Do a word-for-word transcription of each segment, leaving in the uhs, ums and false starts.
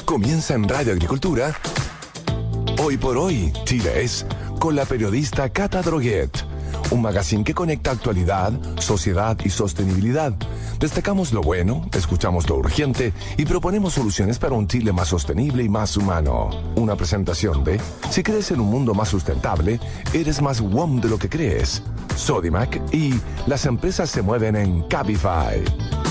Comienza en Radio Agricultura. Hoy por hoy, Chile es, con la periodista Cata Droguet. Un magazine que conecta actualidad, sociedad y sostenibilidad. Destacamos lo bueno, escuchamos lo urgente y proponemos soluciones para un Chile más sostenible y más humano. Una presentación de, si crees en un mundo más sustentable, eres más W O M de lo que crees. Sodimac y las empresas se mueven en Cabify.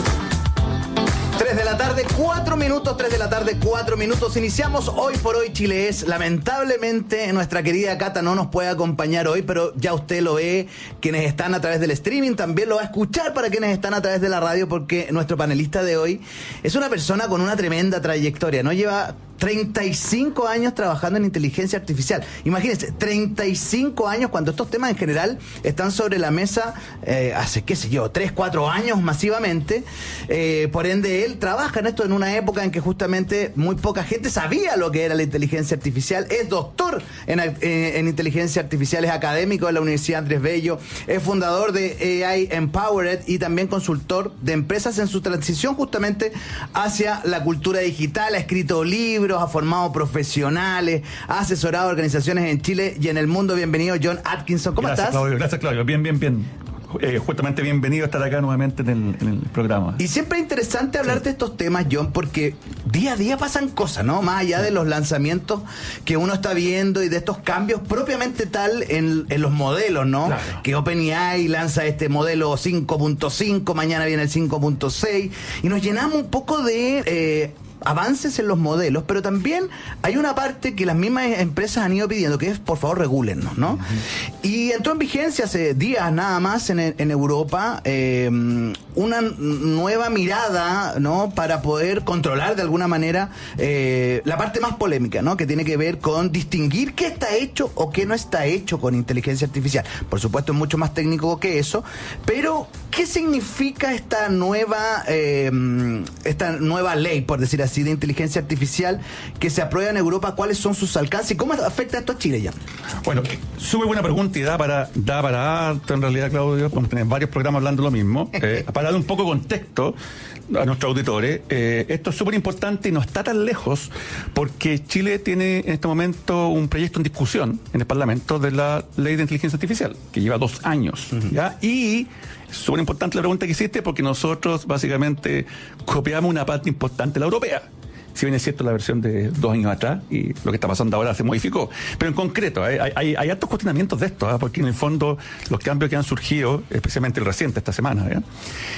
tres de la tarde, cuatro minutos, tres de la tarde, cuatro minutos. Iniciamos Hoy por Hoy Chile es. Lamentablemente nuestra querida Cata no nos puede acompañar hoy, pero ya usted lo ve, quienes están a través del streaming, también lo va a escuchar para quienes están a través de la radio, porque nuestro panelista de hoy es una persona con una tremenda trayectoria, ¿no? Lleva treinta y cinco años trabajando en inteligencia artificial. Imagínense, treinta y cinco años cuando estos temas en general están sobre la mesa eh, hace, qué sé yo, tres, cuatro años masivamente. Eh, por ende, él trabaja en esto en una época en que justamente muy poca gente sabía lo que era la inteligencia artificial. Es doctor en, en, en inteligencia artificial, es académico de la Universidad Andrés Bello, es fundador de A I Empowered y también consultor de empresas en su transición justamente hacia la cultura digital. Ha escrito libros, ha formado profesionales, ha asesorado a organizaciones en Chile y en el mundo. Bienvenido, John Atkinson. ¿Cómo Gracias, estás? Claudio. Gracias, Claudio. Bien, bien, bien. Eh, justamente bienvenido a estar acá nuevamente en el, en el programa. Y siempre es interesante hablar sí. de estos temas, John, porque día a día pasan cosas, ¿no? Más allá sí. de los lanzamientos que uno está viendo y de estos cambios propiamente tal en, en los modelos, ¿no? Claro. Que OpenAI lanza este modelo cinco punto cinco, mañana viene el cinco punto seis, y nos llenamos un poco de Eh, avances en los modelos, pero también hay una parte que las mismas empresas han ido pidiendo, que es, por favor, regúlennos, ¿no? Uh-huh. Y entró en vigencia hace días nada más en, en Europa eh, una nueva mirada, ¿no? Para poder controlar de alguna manera eh, la parte más polémica, ¿no? Que tiene que ver con distinguir qué está hecho o qué no está hecho con inteligencia artificial. Por supuesto, es mucho más técnico que eso, pero ¿qué significa esta nueva, eh, esta nueva ley, por decir así, de inteligencia artificial que se aprueba en Europa? ¿Cuáles son sus alcances y cómo afecta esto a Chile ya? Bueno, súper buena pregunta y da para, da para harto en realidad, Claudio. Vamos a tener varios programas hablando lo mismo. Eh, para dar un poco de contexto a nuestros auditores, eh, esto es súper importante y no está tan lejos porque Chile tiene en este momento un proyecto en discusión en el Parlamento de la Ley de Inteligencia Artificial, que lleva dos años. Uh-huh. ¿Ya? Y súper importante la pregunta que hiciste porque nosotros básicamente copiamos una parte importante de la europea. Si bien es cierto la versión de dos años atrás y lo que está pasando ahora se modificó. Pero en concreto, hay, hay, hay altos cuestionamientos de esto, ¿eh? Porque en el fondo los cambios que han surgido, especialmente el reciente, esta semana, ¿eh?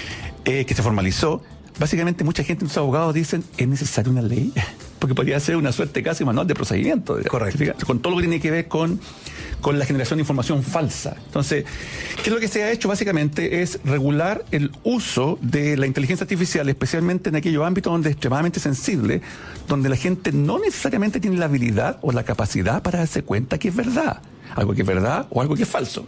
Eh, que se formalizó, básicamente mucha gente, muchos abogados dicen, ¿es necesaria una ley? Porque podría ser una suerte casi manual de procedimiento. Correcto. Con todo lo que tiene que ver con, con la generación de información falsa. Entonces, ¿qué es lo que se ha hecho básicamente? Es regular el uso de la inteligencia artificial, especialmente en aquellos ámbitos donde es extremadamente sensible, donde la gente no necesariamente tiene la habilidad o la capacidad para darse cuenta que es verdad. Algo que es verdad o algo que es falso.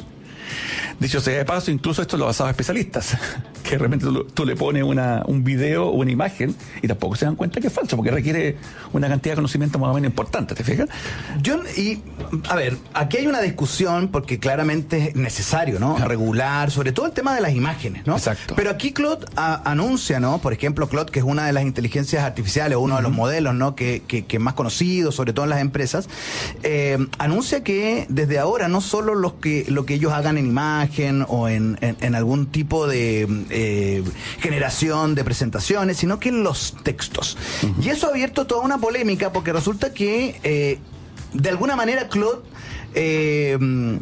Dicho sea de paso, incluso esto lo basado en especialistas, que de repente tú, tú le pones una, un video o una imagen y tampoco se dan cuenta que es falso, porque requiere una cantidad de conocimiento más o menos importante, ¿te fijas? John, y a ver, aquí hay una discusión porque claramente es necesario, ¿no? Claro. Regular, sobre todo el tema de las imágenes, ¿no? Exacto. Pero aquí Claude a, anuncia, ¿no? Por ejemplo, Claude, que es una de las inteligencias artificiales, uno uh-huh. de los modelos, ¿no? Que, que, que más conocido, sobre todo en las empresas, eh, anuncia que desde ahora no solo los que, lo que ellos hagan en imagen o en, en, en algún tipo de eh, generación de presentaciones, sino que en los textos. Uh-huh. Y eso ha abierto toda una polémica porque resulta que eh, de alguna manera Claude eh,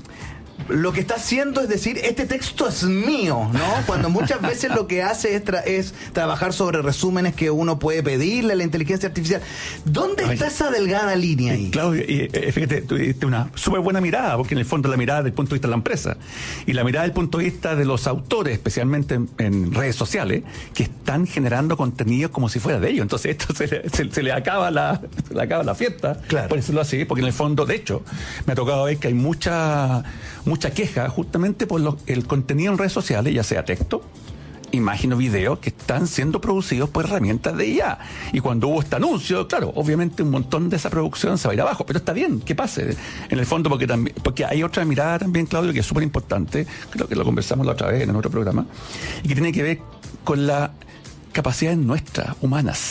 lo que está haciendo es decir, este texto es mío, ¿no? Cuando muchas veces lo que hace es, tra- es trabajar sobre resúmenes que uno puede pedirle a la inteligencia artificial. ¿Dónde está Ay, esa delgada línea ahí? Claudio, y, eh, fíjate, tuviste una súper buena mirada, porque en el fondo la mirada del punto de vista de la empresa y la mirada del punto de vista de los autores, especialmente en, en redes sociales, que están generando contenido como si fuera de ellos. Entonces esto se le, se, se le acaba la se le acaba la fiesta, claro. Por decirlo así, porque en el fondo, de hecho, me ha tocado ver que hay mucha mucha queja justamente por lo, el contenido en redes sociales, ya sea texto, imagen o video, que están siendo producidos por herramientas de I A. Y cuando hubo este anuncio, claro, obviamente un montón de esa producción se va a ir abajo, pero está bien, que pase. En el fondo, porque también, porque hay otra mirada también, Claudio, que es súper importante, creo que lo conversamos la otra vez en otro programa, y que tiene que ver con las capacidades nuestras, humanas.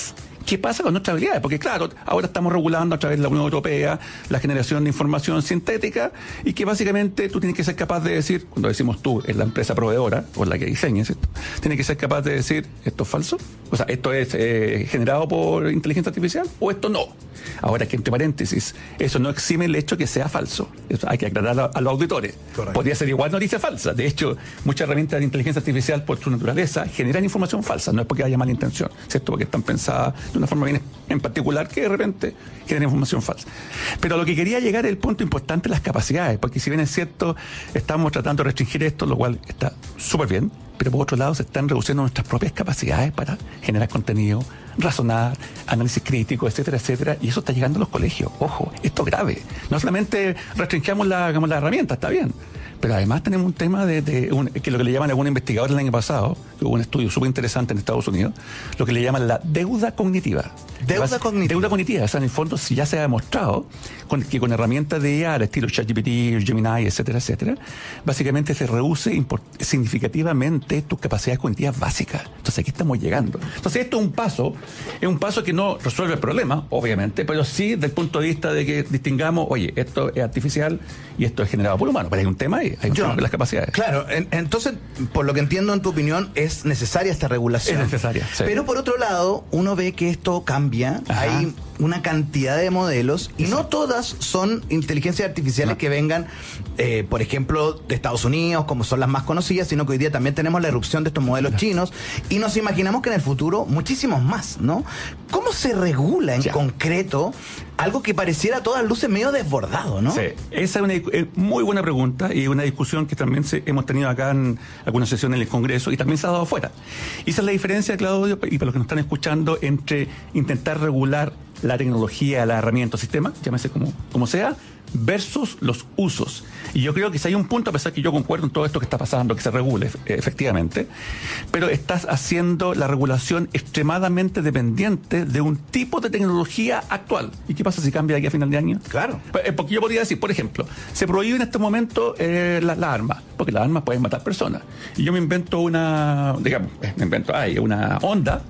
¿qué pasa con nuestras habilidades? Porque claro, ahora estamos regulando a través de la Unión Europea la generación de información sintética y que básicamente tú tienes que ser capaz de decir, cuando decimos tú, es la empresa proveedora o la que diseña, ¿cierto? Tienes que ser capaz de decir, ¿esto es falso? O sea, ¿esto es eh, generado por inteligencia artificial o esto no? Ahora que entre paréntesis, eso no exime el hecho que sea falso. Eso hay que aclarar a, a los auditores. Correcto. Podría ser igual noticia falsa. De hecho, muchas herramientas de inteligencia artificial por su naturaleza generan información falsa. No es porque haya mala intención, ¿cierto? Porque están pensadas de una forma bien en particular que de repente generan información falsa. Pero a lo que quería llegar es el punto importante, las capacidades. Porque si bien es cierto, estamos tratando de restringir esto, lo cual está súper bien, pero por otro lado se están reduciendo nuestras propias capacidades para generar contenido, razonar, análisis crítico, etcétera, etcétera, y eso está llegando a los colegios. Ojo, esto es grave. No solamente restringamos la, digamos, la herramienta, está bien, pero además tenemos un tema de, de un, que lo que le llaman algunos investigadores el año pasado, que hubo un estudio súper interesante en Estados Unidos, lo que le llaman la deuda cognitiva. Deuda cognitiva. Deuda cognitiva. O sea, en el fondo ya se ha demostrado con, que con herramientas de I A, al estilo ChatGPT, Gemini, etcétera, etcétera, básicamente se reduce import- significativamente tus capacidades cognitivas básicas. Entonces aquí estamos llegando. Entonces esto es un paso, es un paso que no resuelve el problema, obviamente, pero sí desde el punto de vista de que distingamos, oye, esto es artificial y esto es generado por humanos. Pero hay un tema ahí, hay un Yo, tema de las capacidades. Claro, en, entonces, por lo que entiendo en tu opinión, es necesaria esta regulación. Es necesaria, sí. Pero por otro lado, uno ve que esto cambia, Ajá. hay una cantidad de modelos y no todas son inteligencias artificiales no. que vengan, eh, por ejemplo, de Estados Unidos, como son las más conocidas, sino que hoy día también tenemos la erupción de estos modelos no. chinos y nos imaginamos que en el futuro muchísimos más, ¿no? ¿Cómo se regula en ya. concreto algo que pareciera a todas luces medio desbordado, ¿no? Sí, esa es una es muy buena pregunta y una discusión que también se, hemos tenido acá en algunas sesiones en el Congreso y también se ha dado afuera. Y esa es la diferencia, Claudio, y para los que nos están escuchando, entre intentar regular la tecnología, la herramienta o sistema, llámese como, como sea, versus los usos. Y yo creo que si hay un punto, a pesar que yo concuerdo en todo esto que está pasando, que se regule efectivamente, pero estás haciendo la regulación extremadamente dependiente de un tipo de tecnología actual. ¿Y qué pasa si cambia de aquí a final de año? Claro. Porque yo podría decir, por ejemplo, se prohíbe en este momento eh, las la armas, porque las armas pueden matar personas. Y yo me invento una, digamos, me invento, hay una onda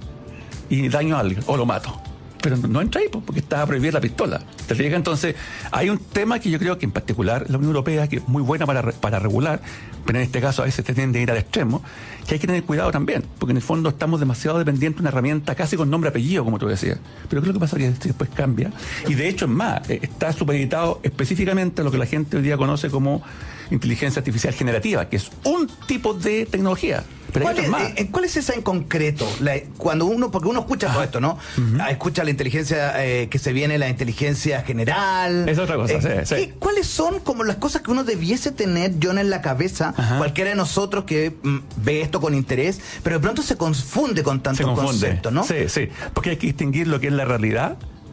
y daño a alguien, o lo mato. Pero no entra ahí, porque está prohibida la pistola. ¿Te fijas? Entonces, hay un tema que yo creo que en particular la Unión Europea, que es muy buena para, para regular, pero en este caso a veces te tienden a ir al extremo, que hay que tener cuidado también, porque en el fondo estamos demasiado dependientes de una herramienta casi con nombre y apellido, como tú decías. Pero ¿qué es lo que pasa? Que después cambia. Y de hecho, es más, está supeditado específicamente a lo que la gente hoy día conoce como inteligencia artificial generativa, que es un tipo de tecnología. Pero ¿Cuál, es, más. Eh, ¿Cuál es esa en concreto? La, cuando uno, porque uno escucha Ajá. todo esto, ¿no? Uh-huh. Ah, escucha la inteligencia eh, que se viene, la inteligencia general. Es otra cosa, eh, sí, sí. ¿Cuáles son como las cosas que uno debiese tener, John, en la cabeza? Ajá. Cualquiera de nosotros que mm, ve esto con interés, pero de pronto se confunde con tantos conceptos, ¿no? Sí, sí. Porque hay que distinguir lo que es la realidad,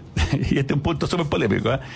y este es un punto súper polémico, ¿eh?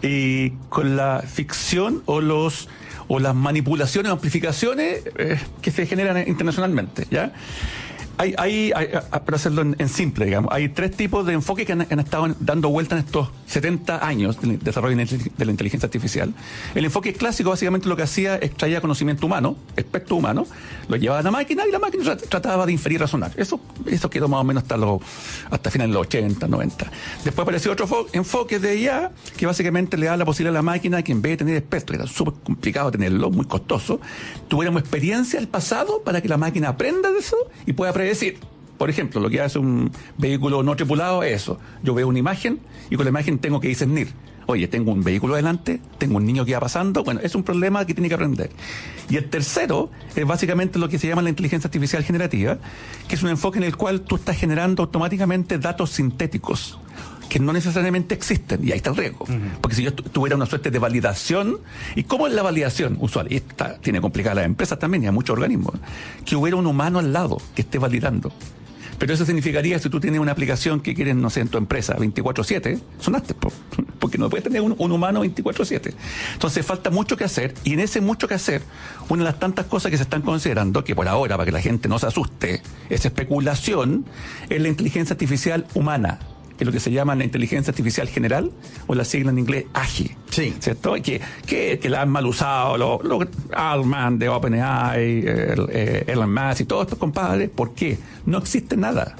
Y con la ficción o los o las manipulaciones o amplificaciones eh, que se generan internacionalmente, ¿ya? Hay, hay, hay, para hacerlo en, en simple, digamos, hay tres tipos de enfoque que han, han estado dando vuelta en estos setenta años de desarrollo de la inteligencia artificial. El enfoque clásico básicamente lo que hacía es extraía conocimiento humano, espectro humano, lo llevaba a la máquina y la máquina trataba de inferir y razonar. Eso, eso quedó más o menos hasta los hasta finales de los ochenta, noventa. Después apareció otro enfoque de I A que básicamente le da la posibilidad a la máquina que en vez de tener espectro, que era súper complicado tenerlo, muy costoso, tuviéramos experiencia del pasado para que la máquina aprenda de eso y pueda predecir. Por ejemplo, lo que hace un vehículo no tripulado es eso. Yo veo una imagen y con la imagen tengo que discernir. Oye, tengo un vehículo delante, tengo un niño que va pasando. Bueno, es un problema que tiene que aprender. Y el tercero es básicamente lo que se llama la inteligencia artificial generativa, que es un enfoque en el cual tú estás generando automáticamente datos sintéticos que no necesariamente existen, y ahí está el riesgo. Uh-huh. Porque si yo tuviera una suerte de validación, ¿y cómo es la validación usual? Y esta tiene complicadas las empresas también, y a muchos organismos, que hubiera un humano al lado que esté validando. Pero eso significaría, si tú tienes una aplicación que quieres, no sé, en tu empresa veinticuatro siete, sonaste, porque no puedes tener un, un humano veinticuatro siete. Entonces falta mucho que hacer, y en ese mucho que hacer, una de las tantas cosas que se están considerando, que por ahora, para que la gente no se asuste, es especulación, es la inteligencia artificial humana, que es lo que se llama la inteligencia artificial general, o la sigla en inglés A G I. Sí. ¿Cierto? Que, que, que la han mal usado los lo, Altman de OpenAI, el, el, Elon Musk y todos estos compadres. ¿Por qué? No existe nada.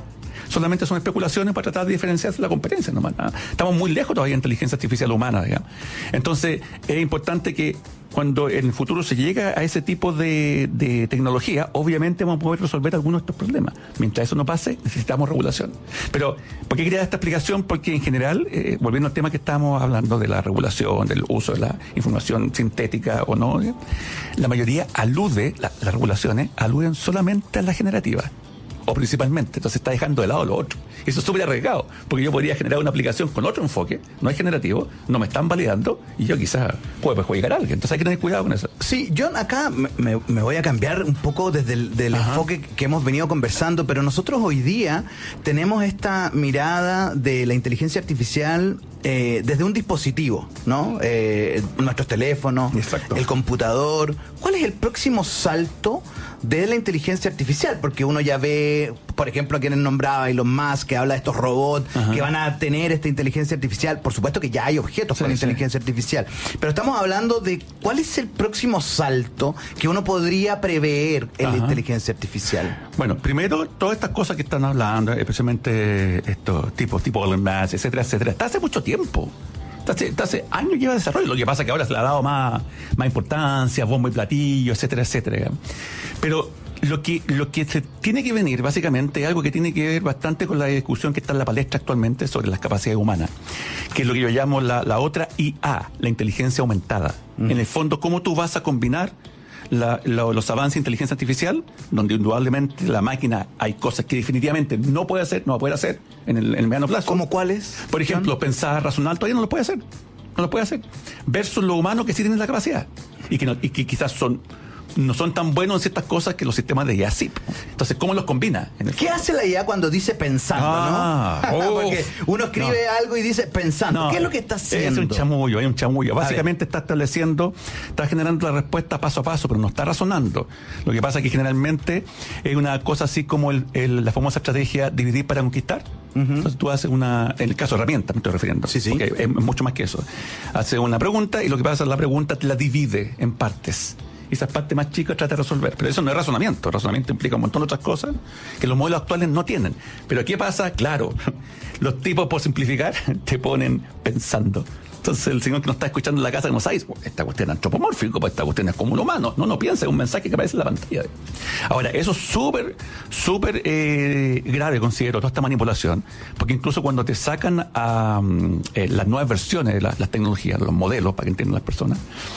solamente son especulaciones para tratar de diferenciarse de la competencia, nomás. Nada. Estamos muy lejos todavía de inteligencia artificial humana, digamos. Entonces, es importante que cuando en el futuro se llega a ese tipo de, de tecnología, obviamente vamos a poder resolver algunos de estos problemas. Mientras eso no pase, necesitamos regulación. Pero, ¿por qué quería dar esta explicación? Porque en general, eh, volviendo al tema que estábamos hablando de la regulación, del uso de la información sintética o no, ¿eh? La mayoría alude, la, las regulaciones aluden solamente a la generativa. O principalmente, entonces está dejando de lado lo otro. Y eso es súper arriesgado, porque yo podría generar una aplicación con otro enfoque, no es generativo, no me están validando, y yo quizás puedo perjudicar a alguien. Entonces hay que tener cuidado con eso. Sí, yo acá me, me voy a cambiar un poco desde el del enfoque que hemos venido conversando, pero nosotros hoy día tenemos esta mirada de la inteligencia artificial eh, desde un dispositivo, ¿no? Eh, nuestros teléfonos, Exacto. el computador. ¿Cuál es el próximo salto de la inteligencia artificial? Porque uno ya ve, por ejemplo, a quienes nombraba Elon Musk, que habla de estos robots Ajá. que van a tener esta inteligencia artificial. Por supuesto que ya hay objetos sí, con sí. inteligencia artificial, pero estamos hablando de cuál es el próximo salto que uno podría prever en Ajá. la inteligencia artificial. Bueno, primero, todas estas cosas que están hablando, especialmente estos tipos, tipo Elon Musk, etcétera, etcétera, está hace mucho tiempo. Hace, hace años lleva desarrollo. Lo que pasa es que ahora se le ha dado más, más importancia, bombo y platillo, etcétera, etcétera. Pero lo que, lo que se tiene que venir, básicamente, es algo que tiene que ver bastante con la discusión que está en la palestra actualmente sobre las capacidades humanas, que es lo que yo llamo la, la otra I A, la inteligencia aumentada. Mm. En el fondo, ¿cómo tú vas a combinar La, la, los avances de inteligencia artificial, donde indudablemente la máquina hay cosas que definitivamente no puede hacer, no va a poder hacer en el, en el mediano plazo? ¿Cómo cuáles? Por ejemplo, John? pensar, razonar, todavía no lo puede hacer. No lo puede hacer. Versus lo humano que sí tiene la capacidad. Y que, no, y que quizás son no son tan buenos en ciertas cosas que los sistemas de I A sí. Entonces, ¿cómo los combina? En el ¿Qué hace la I A cuando dice pensando, ah, no? Oh, Porque uno escribe no. algo y dice pensando. No, ¿qué es lo que está haciendo? Es un chamullo, hay un chamullo. Básicamente está estableciendo, está generando la respuesta paso a paso, pero no está razonando. Lo que pasa es que generalmente es una cosa así como el, el, la famosa estrategia dividir para conquistar. Uh-huh. Entonces tú haces una, en el caso de herramientas me estoy refiriendo, sí, sí. porque es mucho más que eso. Hace una pregunta y lo que pasa es que la pregunta te la divide en partes. Y esas partes más chicas trata de resolver. Pero eso no es razonamiento. El razonamiento implica un montón de otras cosas que los modelos actuales no tienen. Pero ¿qué pasa? Claro, los tipos, por simplificar, te ponen pensando. Entonces el señor que nos está escuchando en la casa, que no sabe, esta cuestión es antropomórfico, esta cuestión es como un humano. No, no piensa, es un mensaje que aparece en la pantalla. Ahora, eso es súper, súper eh, grave, considero, toda esta manipulación, porque incluso cuando te sacan a eh, las nuevas versiones de la, las tecnologías, los modelos, para que entiendan las personas,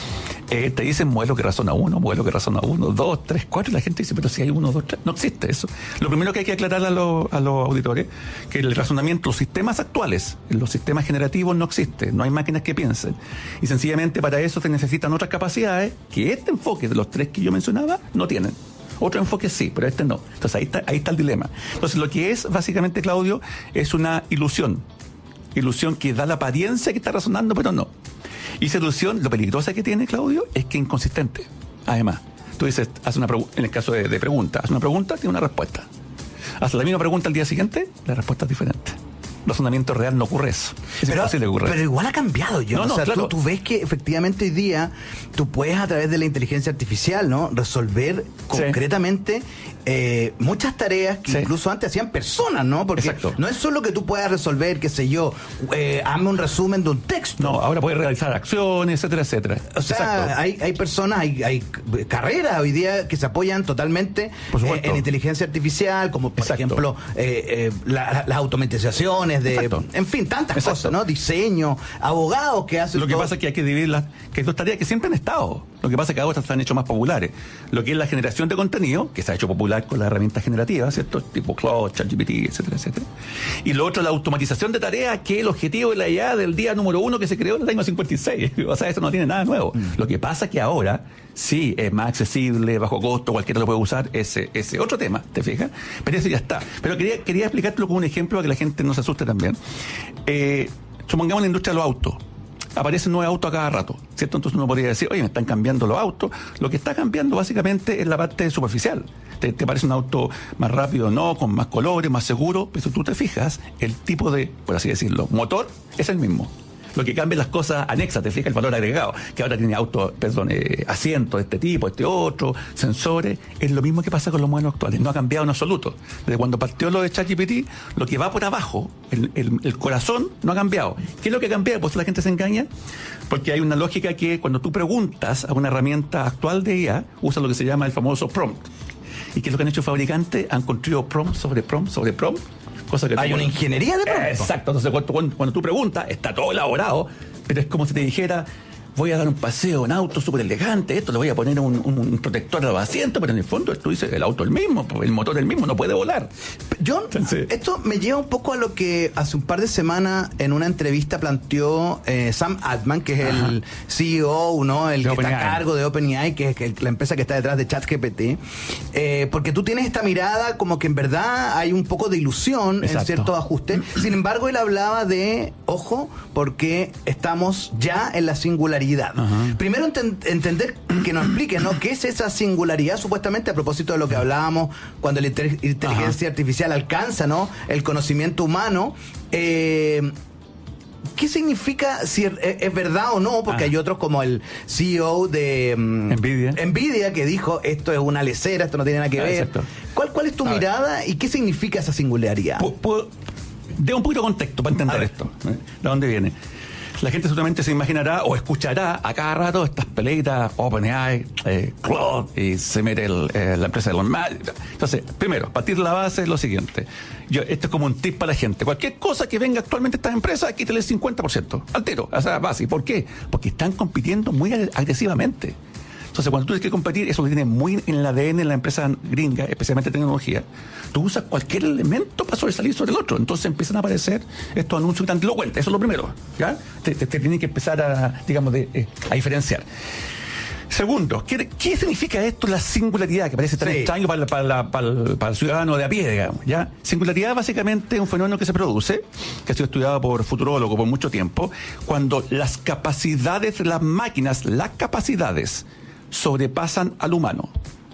Eh, te dicen modelo que razona uno, modelo que razona uno, dos, tres, cuatro, y la gente dice, pero si hay uno, dos, tres, no existe eso. Lo primero que hay que aclarar a, lo, a los auditores, que el razonamiento, los sistemas actuales, los sistemas generativos no existen, no hay máquinas que piensen. Y sencillamente para eso se necesitan otras capacidades que este enfoque de los tres que yo mencionaba no tienen. Otro enfoque sí, pero este no. Entonces ahí está, ahí está el dilema. Entonces lo que es básicamente, Claudio, es una ilusión. Ilusión que da la apariencia que está razonando, pero no. Y esa ilusión, lo peligrosa que tiene, Claudio, es que es inconsistente. Además, tú dices, haz una pregu- en el caso de, de pregunta, haz una pregunta, tiene una respuesta. Haz la misma pregunta al día siguiente, la respuesta es diferente. Razonamiento real no ocurre eso. Es pero, imposible ocurrir. Pero igual ha cambiado, yo. No, no, o sea, claro. tú, tú ves que efectivamente hoy día tú puedes a través de la inteligencia artificial, ¿no? Resolver concretamente sí. eh, muchas tareas que sí. incluso antes hacían personas, ¿no? Porque Exacto. no es solo que tú puedas resolver, qué sé yo, eh, hazme un resumen de un texto. No, ahora puedes realizar acciones, etcétera, etcétera. O sea, Exacto. hay, hay personas, hay, hay carreras hoy día que se apoyan totalmente eh, en inteligencia artificial, como por Exacto. ejemplo eh, eh, la, la, las automatizaciones de, Exacto. en fin, tantas Exacto. cosas, ¿no? Diseño, abogados que hacen Lo que todo. pasa es que hay que dividirlas, que dos tareas que siempre han estado. Lo que pasa es que ahora se han hecho más populares. Lo que es la generación de contenido, que se ha hecho popular con las herramientas generativas, ¿cierto? Tipo Claude, ChatGPT, etcétera, etcétera. Y lo otro, la automatización de tareas, que es el objetivo de la I A del día número uno que se creó en el año cincuenta y seis. O sea, eso no tiene nada nuevo. Mm. Lo que pasa es que ahora sí es más accesible, bajo costo, cualquiera lo puede usar, ese, ese otro tema, ¿te fijas? Pero eso ya está. Pero quería, quería explicártelo con un ejemplo para que la gente no se asuste también. Eh, supongamos en la industria de los autos. Aparecen nuevos autos a cada rato, ¿cierto? Entonces uno podría decir, oye, me están cambiando los autos. Lo que está cambiando básicamente es la parte superficial. Te, te parece un auto más rápido, no, con más colores, más seguro, pero si tú te fijas, el tipo de, por así decirlo, motor es el mismo. Lo que cambia las cosas anexas, te fijas, el valor agregado, que ahora tiene auto, perdón, eh, asientos de este tipo, este otro, sensores, es lo mismo que pasa con los modelos actuales, no ha cambiado en absoluto. Desde cuando partió lo de ChatGPT, lo que va por abajo, el, el, el corazón, no ha cambiado. ¿Qué es lo que cambia? Pues la gente se engaña, porque hay una lógica que cuando tú preguntas a una herramienta actual de I A, usa lo que se llama el famoso prompt. ¿Y qué es lo que han hecho los fabricantes? Han construido prompt sobre prompt sobre prompt. Cosa que hay tú, una ingeniería de prompt. Exacto. Entonces, cuando, cuando tú preguntas, está todo elaborado, pero es como si te dijera, voy a dar un paseo en auto súper elegante, esto le voy a poner un, un, un protector a los asientos, pero en el fondo tú dices, el auto es el mismo, el motor es el mismo, no puede volar. John, Entonces, esto me lleva un poco a lo que hace un par de semanas en una entrevista planteó eh, Sam Altman, que es ajá. el C E O, ¿no? El de que está a cargo de OpenAI, que es el, la empresa que está detrás de ChatGPT. Eh, porque tú tienes esta mirada como que en verdad hay un poco de ilusión exacto. en ciertos ajustes. Sin embargo, él hablaba de, ojo, porque estamos ya en la singularidad. Ajá. Primero ent- entender que nos explique, ¿no? ¿Qué es esa singularidad? Supuestamente a propósito de lo que hablábamos cuando la inter- inteligencia Ajá. artificial alcanza, ¿no? El conocimiento humano. Eh, ¿Qué significa si es, es verdad o no? Porque ah. hay otros como el C E O de um, Nvidia. Nvidia que dijo esto es una lecera, esto no tiene nada que ah, ver. Exacto. ¿Cuál, cuál es tu a mirada ver. y qué significa esa singularidad? P- p- de un poquito de contexto para entender esto. ¿De dónde viene? La gente seguramente se imaginará o escuchará a cada rato estas peleitas OpenAI, eh, Claude, y se mete el, eh, la empresa de Elon Musk. Entonces, primero, partir de la base es lo siguiente. Yo, esto es como un tip para la gente. Cualquier cosa que venga actualmente a estas empresas, quítale el cincuenta por ciento. Al tiro, a esa base. ¿Por qué? Porque están compitiendo muy agresivamente. Entonces, cuando tú tienes que competir, eso lo tiene muy en el A D N en la empresa gringa, especialmente tecnología. Tú usas cualquier elemento para sobresalir sobre el otro. Entonces empiezan a aparecer estos anuncios grandilocuentes. Eso es lo primero. ¿Ya? Te, te, te tienen que empezar a, digamos, de, eh, a diferenciar. Segundo, ¿qué, ¿qué significa esto, la singularidad? Que parece tan sí. extraño para, para, la, para, el, para el ciudadano de a pie, digamos. ¿Ya? Singularidad básicamente es un fenómeno que se produce, que ha sido estudiado por futurólogos por mucho tiempo, cuando las capacidades de las máquinas, las capacidades, sobrepasan al humano.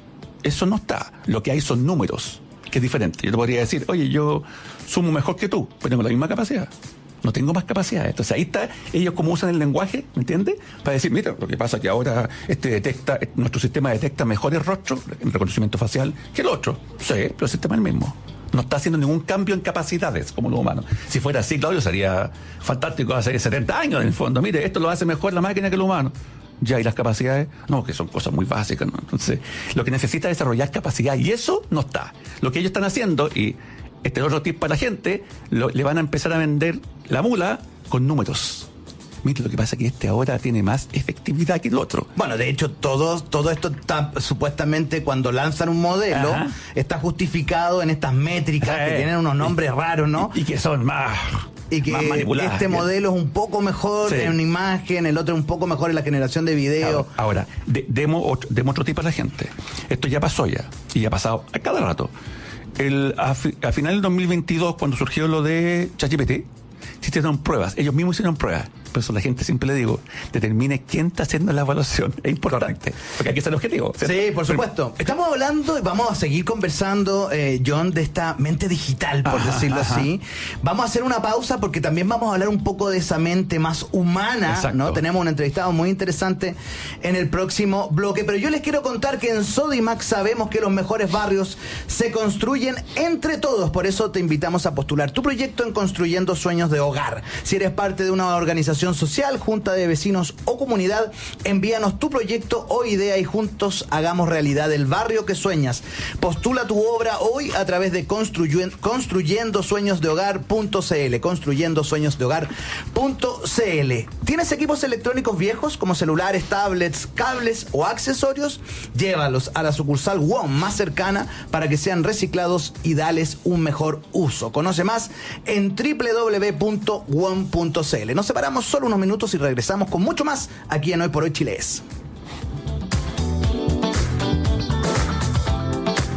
Eso no está. Lo que hay son números, que es diferente. Yo te podría decir, oye, yo sumo mejor que tú, pero tengo la misma capacidad. No tengo más capacidad. Entonces ahí está, ellos como usan el lenguaje, ¿me entiendes? Para decir, mira, lo que pasa es que ahora este detecta, nuestro sistema detecta mejores rostros en reconocimiento facial que el otro. Sí, pero el sistema es el mismo. No está haciendo ningún cambio en capacidades como los humanos. Si fuera así, Claudio, sería fantástico hace setenta años en el fondo. Mire, esto lo hace mejor la máquina que el humano. Ya, y las capacidades, no, que son cosas muy básicas, ¿no? Entonces, lo que necesita es desarrollar capacidad, y eso no está. Lo que ellos están haciendo, y este es otro tip para la gente, lo, le van a empezar a vender la mula con números. Mire, lo que pasa es que este ahora tiene más efectividad que el otro. Bueno, de hecho, todo, todo esto está supuestamente cuando lanzan un modelo, ajá, está justificado en estas métricas eh, que tienen unos nombres y, raros, ¿no? Y, y que son más... Y que este modelo es un poco mejor sí. en imagen, el otro un poco mejor en la generación de video. Ahora, ahora de, demos, otro, demos otro tipo a la gente. Esto ya pasó ya, y ya ha pasado a cada rato. El, a, fi, a final del dos mil veintidós, cuando surgió lo de ChatGPT, se hicieron pruebas, ellos mismos hicieron pruebas. Por eso la gente siempre le digo, determine quién está haciendo la evaluación. Es importante, porque aquí está el objetivo, ¿cierto? Sí, por supuesto. Estamos hablando y vamos a seguir conversando, eh, John, de esta mente digital, por ajá, decirlo ajá. así. Vamos a hacer una pausa porque también vamos a hablar un poco de esa mente más humana, exacto, ¿no? Tenemos un entrevistado muy interesante en el próximo bloque, pero yo les quiero contar que en Sodimac sabemos que los mejores barrios se construyen entre todos. Por eso te invitamos a postular tu proyecto en Construyendo Sueños de Hogar. Si eres parte de una organización social, junta de vecinos o comunidad, envíanos tu proyecto o idea y juntos hagamos realidad el barrio que sueñas. Postula tu obra hoy a través de construyen, construyendo sueños de hogar punto c l, construyendo sueños de hogar punto c l. ¿Tienes equipos electrónicos viejos como celulares, tablets, cables o accesorios? Llévalos a la sucursal W O M más cercana para que sean reciclados y dales un mejor uso. Conoce más en doble u doble u doble u punto w o m punto c l. Nos separamos solo unos minutos y regresamos con mucho más aquí en Hoy por Hoy Chile es.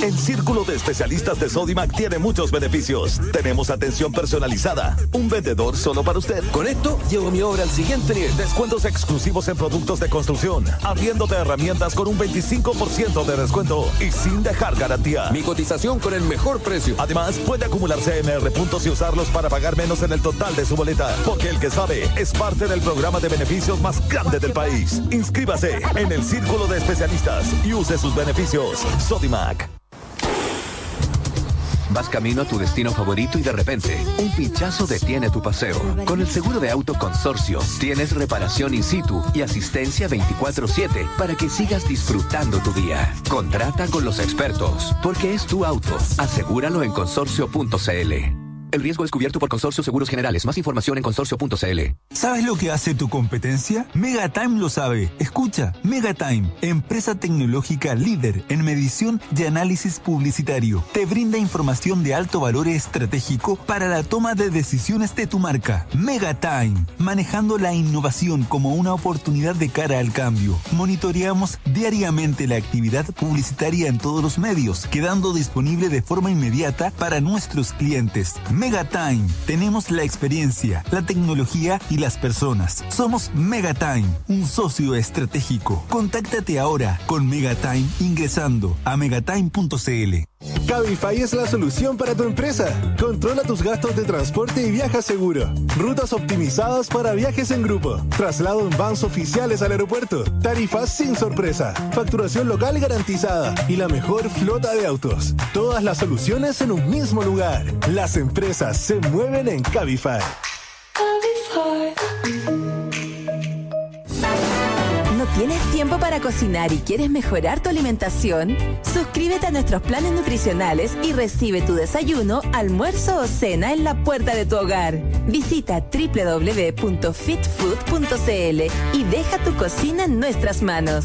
El círculo de especialistas de Sodimac tiene muchos beneficios. Tenemos atención personalizada, un vendedor solo para usted. Con esto, llevo mi obra al siguiente nivel. Descuentos exclusivos en productos de construcción, arriendo de herramientas con un veinticinco por ciento de descuento y sin dejar garantía. Mi cotización con el mejor precio. Además, puede acumular C M R puntos y usarlos para pagar menos en el total de su boleta. Porque el que sabe es parte del programa de beneficios más grande del país. Inscríbase en el círculo de especialistas y use sus beneficios. Sodimac. Vas camino a tu destino favorito y de repente, un pinchazo detiene tu paseo. Con el seguro de auto Consorcio, tienes reparación in situ y asistencia veinticuatro siete para que sigas disfrutando tu día. Contrata con los expertos, porque es tu auto. Asegúralo en consorcio punto c l. El riesgo es cubierto por Consorcio Seguros Generales. Más información en consorcio punto c l. ¿Sabes lo que hace tu competencia? Megatime lo sabe. Escucha, Megatime, empresa tecnológica líder en medición y análisis publicitario. Te brinda información de alto valor estratégico para la toma de decisiones de tu marca. Megatime, manejando la innovación como una oportunidad de cara al cambio. Monitoreamos diariamente la actividad publicitaria en todos los medios, quedando disponible de forma inmediata para nuestros clientes. Megatime. Tenemos la experiencia, la tecnología y las personas. Somos Megatime, un socio estratégico. Contáctate ahora con Megatime ingresando a megatime punto c l. Cabify es la solución para tu empresa. Controla tus gastos de transporte y viaja seguro. Rutas optimizadas para viajes en grupo. Traslado en vans oficiales al aeropuerto. Tarifas sin sorpresa. Facturación local garantizada. Y la mejor flota de autos. Todas las soluciones en un mismo lugar. Las empresas se mueven en Cabify. ¿No tienes tiempo para cocinar y quieres mejorar tu alimentación? Suscríbete a nuestros planes nutricionales y recibe tu desayuno, almuerzo o cena en la puerta de tu hogar. Visita doble u doble u doble u punto fit food punto c l y deja tu cocina en nuestras manos.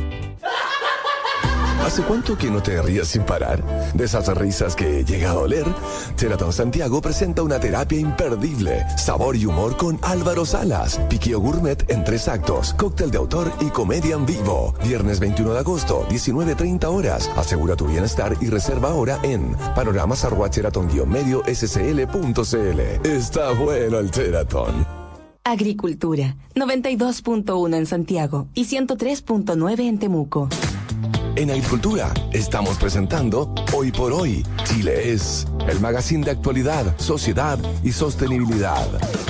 ¿Hace cuánto que no te rías sin parar? De esas risas que llega a doler. Sheraton Santiago presenta una terapia imperdible. Sabor y humor con Álvaro Salas. Piquillo gourmet en tres actos. Cóctel de autor y comedia en vivo. Viernes veintiuno de agosto, diecinueve treinta horas. Asegura tu bienestar y reserva ahora en panoramas arroba sheraton medio s c l punto c l. Está bueno el Sheraton. Agricultura, noventa y dos punto uno en Santiago y ciento tres punto nueve en Temuco. En Agricultura estamos presentando Hoy por Hoy, Chile es, el magazine de actualidad, sociedad y sostenibilidad.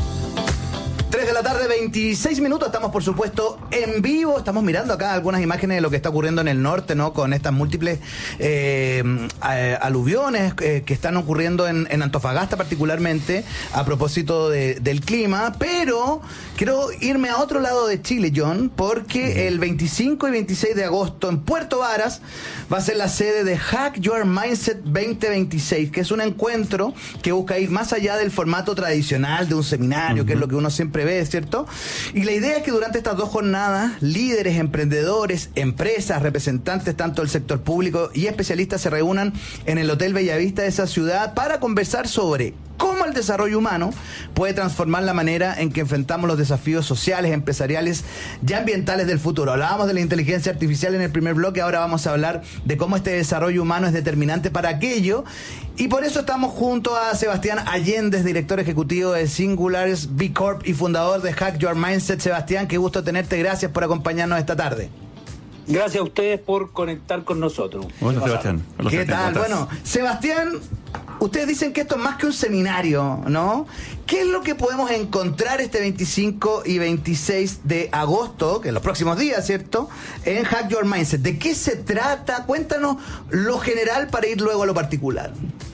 tres de la tarde, veintiséis minutos. Estamos, por supuesto, en vivo. Estamos mirando acá algunas imágenes de lo que está ocurriendo en el norte, ¿no? Con estas múltiples eh, aluviones eh, que están ocurriendo en, en Antofagasta, particularmente, a propósito de, del clima. Pero quiero irme a otro lado de Chile, John, porque el veinticinco y veintiséis de agosto en Puerto Varas va a ser la sede de Hack Your Mindset veinte veintiséis, que es un encuentro que busca ir más allá del formato tradicional de un seminario, uh-huh. que es lo que uno siempre ve, ¿cierto? Y la idea es que durante estas dos jornadas, líderes, emprendedores, empresas, representantes tanto del sector público y especialistas se reúnan en el Hotel Bellavista de esa ciudad para conversar sobre cómo el desarrollo humano puede transformar la manera en que enfrentamos los desafíos sociales, empresariales y ambientales del futuro. Hablábamos de la inteligencia artificial en el primer bloque, ahora vamos a hablar de cómo este desarrollo humano es determinante para aquello, y por eso estamos junto a Sebastián Allende, director ejecutivo de Singularis B Corp y fundador de Hack Your Mindset. Sebastián, qué gusto tenerte, gracias por acompañarnos esta tarde. Gracias a ustedes por conectar con nosotros. Bueno, Sebastián. Hola, ¿qué Sebastián, tal? Bueno, Sebastián, ustedes dicen que esto es más que un seminario, ¿no? ¿Qué es lo que podemos encontrar este veinticinco y veintiséis de agosto, que en los próximos días, ¿cierto?, en Hack Your Mindset? ¿De qué se trata? Cuéntanos lo general para ir luego a lo particular.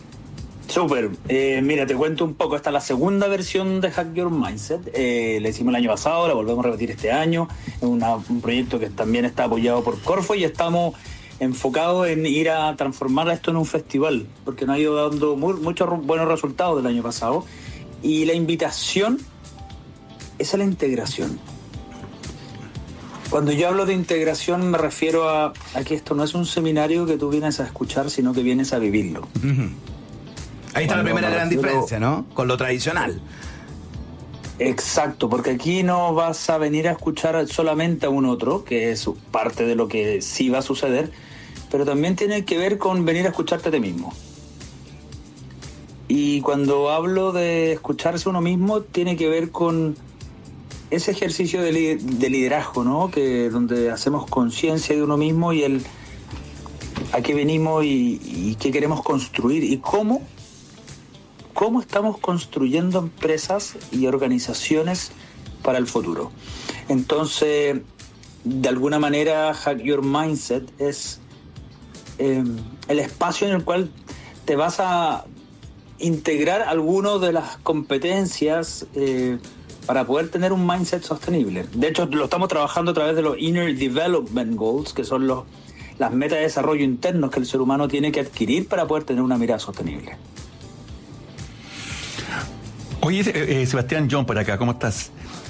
Súper. Eh, mira, te cuento un poco. Esta es la segunda versión de Hack Your Mindset. Eh, la hicimos el año pasado, la volvemos a repetir este año. Es una, un proyecto que también está apoyado por Corfo y estamos enfocados en ir a transformar esto en un festival, porque nos ha ido dando muy, muchos buenos resultados del año pasado. Y la invitación es a la integración. Cuando yo hablo de integración me refiero a, a que esto no es un seminario que tú vienes a escuchar, sino que vienes a vivirlo. Uh-huh. Ahí está la primera gran refiero... diferencia, ¿no? Con lo tradicional. Exacto, porque aquí no vas a venir a escuchar solamente a un otro, que es parte de lo que sí va a suceder, pero también tiene que ver con venir a escucharte a ti mismo. Y cuando hablo de escucharse uno mismo, tiene que ver con ese ejercicio de, li- de liderazgo, ¿no? Que donde hacemos conciencia de uno mismo y el a qué venimos y, y qué queremos construir y cómo, cómo estamos construyendo empresas y organizaciones para el futuro. Entonces, de alguna manera, Hack Your Mindset es eh, el espacio en el cual te vas a integrar algunas de las competencias eh, para poder tener un mindset sostenible. De hecho, lo estamos trabajando a través de los Inner Development Goals, que son los, las metas de desarrollo internos que el ser humano tiene que adquirir para poder tener una mirada sostenible. Oye, eh, Sebastián, John por acá, ¿cómo estás?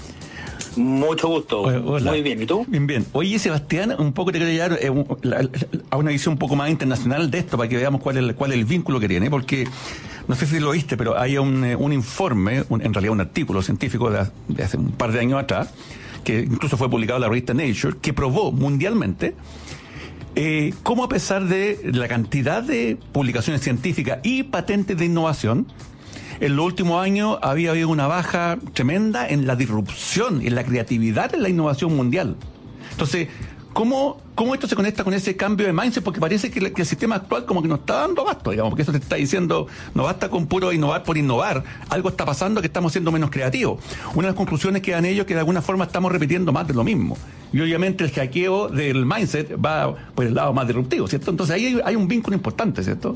Mucho gusto. Hola. Muy bien, ¿y tú? Bien, bien. Oye, Sebastián, un poco te quiero llevar eh, un, la, la, a una visión un poco más internacional de esto, para que veamos cuál es, cuál es el vínculo que tiene, porque no sé si lo viste, pero hay un, eh, un informe, un, en realidad un artículo científico de, de hace un par de años atrás, que incluso fue publicado en la revista Nature, que probó mundialmente eh, cómo, a pesar de la cantidad de publicaciones científicas y patentes de innovación, en los últimos años había habido una baja tremenda en la disrupción, en la creatividad, en la innovación mundial. Entonces, ¿cómo, cómo esto se conecta con ese cambio de mindset? Porque parece que, la, que el sistema actual como que no está dando abasto, digamos, porque eso te está diciendo, no basta con puro innovar por innovar, algo está pasando que estamos siendo menos creativos. Una de las conclusiones que dan ellos es que de alguna forma estamos repitiendo más de lo mismo. Y obviamente el hackeo del mindset va por el lado más disruptivo, ¿cierto? Entonces ahí hay, hay un vínculo importante, ¿cierto?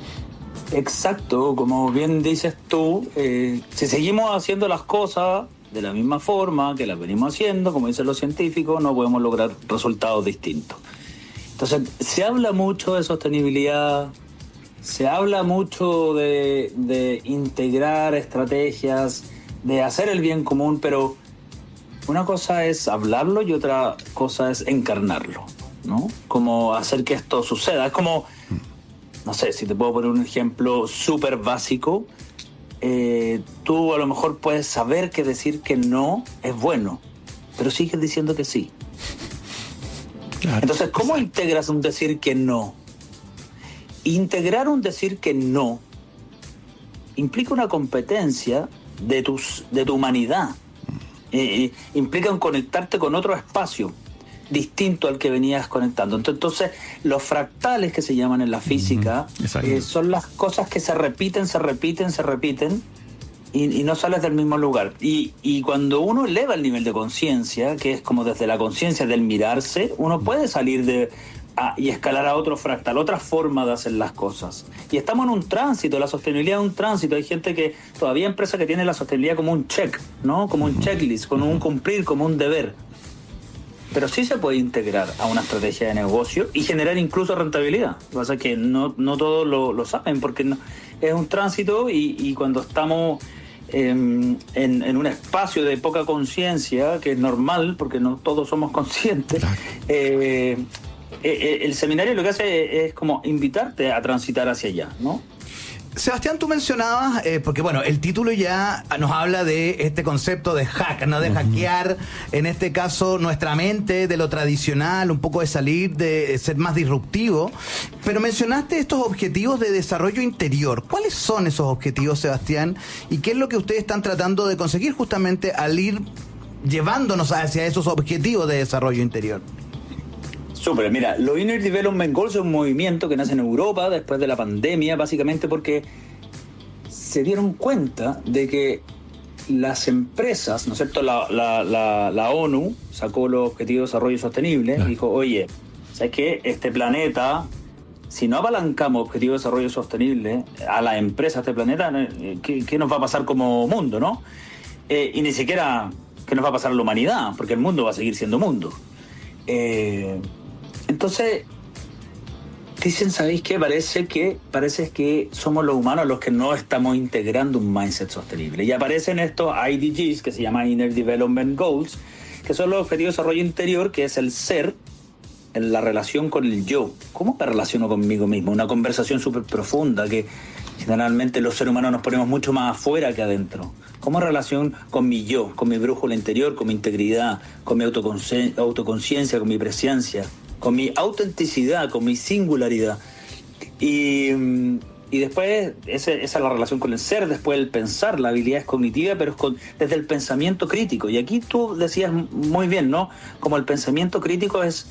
Exacto, como bien dices tú, eh, si seguimos haciendo las cosas de la misma forma que las venimos haciendo, como dicen los científicos, no podemos lograr resultados distintos. Entonces, se habla mucho de sostenibilidad, se habla mucho de, de integrar estrategias, de hacer el bien común, pero una cosa es hablarlo y otra cosa es encarnarlo, ¿no? Como hacer que esto suceda. Es como... No sé, si te puedo poner un ejemplo súper básico, eh, tú a lo mejor puedes saber que decir que no es bueno, pero sigues diciendo que sí. Claro. Entonces, ¿cómo integras un decir que no? Integrar un decir que no implica una competencia de, tus, de tu humanidad, eh, implica un conectarte con otro espacio distinto al que venías conectando. Entonces, los fractales que se llaman en la física uh-huh. eh, son las cosas que se repiten, se repiten, se repiten y, y no sales del mismo lugar. Y, y cuando uno eleva el nivel de conciencia, que es como desde la conciencia del mirarse, uno puede salir de a, y escalar a otro fractal, otra forma de hacer las cosas. Y estamos en un tránsito, la sostenibilidad es un tránsito. Hay gente que, todavía empresas que tienen la sostenibilidad como un check, ¿no? Como un checklist, como un cumplir, como un deber. Pero sí se puede integrar a una estrategia de negocio y generar incluso rentabilidad. Lo que pasa es que no, no todos lo, lo saben, porque no, es un tránsito y, y cuando estamos eh, en, en un espacio de poca conciencia, que es normal, porque no todos somos conscientes, eh, eh, el seminario lo que hace es como invitarte a transitar hacia allá, ¿no? Sebastián, tú mencionabas, eh, porque bueno, el título ya nos habla de este concepto de hack, ¿no? De uh-huh. hackear, en este caso, nuestra mente de lo tradicional, un poco de salir, de ser más disruptivo. Pero mencionaste estos objetivos de desarrollo interior. ¿Cuáles son esos objetivos, Sebastián? ¿Y qué es lo que ustedes están tratando de conseguir justamente al ir llevándonos hacia esos objetivos de desarrollo interior? Súper, mira, los Inner Development Goals es un movimiento que nace en Europa después de la pandemia, básicamente porque se dieron cuenta de que las empresas, ¿no es cierto? La, la, la, la ONU sacó los Objetivos de Desarrollo Sostenible y dijo, oye, ¿sabes qué? Este planeta, si no apalancamos Objetivos de Desarrollo Sostenible a las empresas de este planeta, ¿qué, qué nos va a pasar como mundo, no? Eh, y ni siquiera qué nos va a pasar a la humanidad, porque el mundo va a seguir siendo mundo. Eh... Entonces, dicen, ¿sabéis qué? Parece que parece que somos los humanos los que no estamos integrando un mindset sostenible. Y aparecen estos I D Gs, que se llaman Inner Development Goals, que son los objetivos de desarrollo interior, que es el ser, en la relación con el yo. ¿Cómo me relaciono conmigo mismo? Una conversación súper profunda, que generalmente los seres humanos nos ponemos mucho más afuera que adentro. ¿Cómo relación con mi yo, con mi brújula interior, con mi integridad, con mi autoconciencia, con mi presencia? con mi autenticidad, con mi singularidad. Y, y después, ese, esa es la relación con el ser, después el pensar, la habilidad es cognitiva, pero es con, desde el pensamiento crítico. Y aquí tú decías muy bien, ¿no? Como el pensamiento crítico es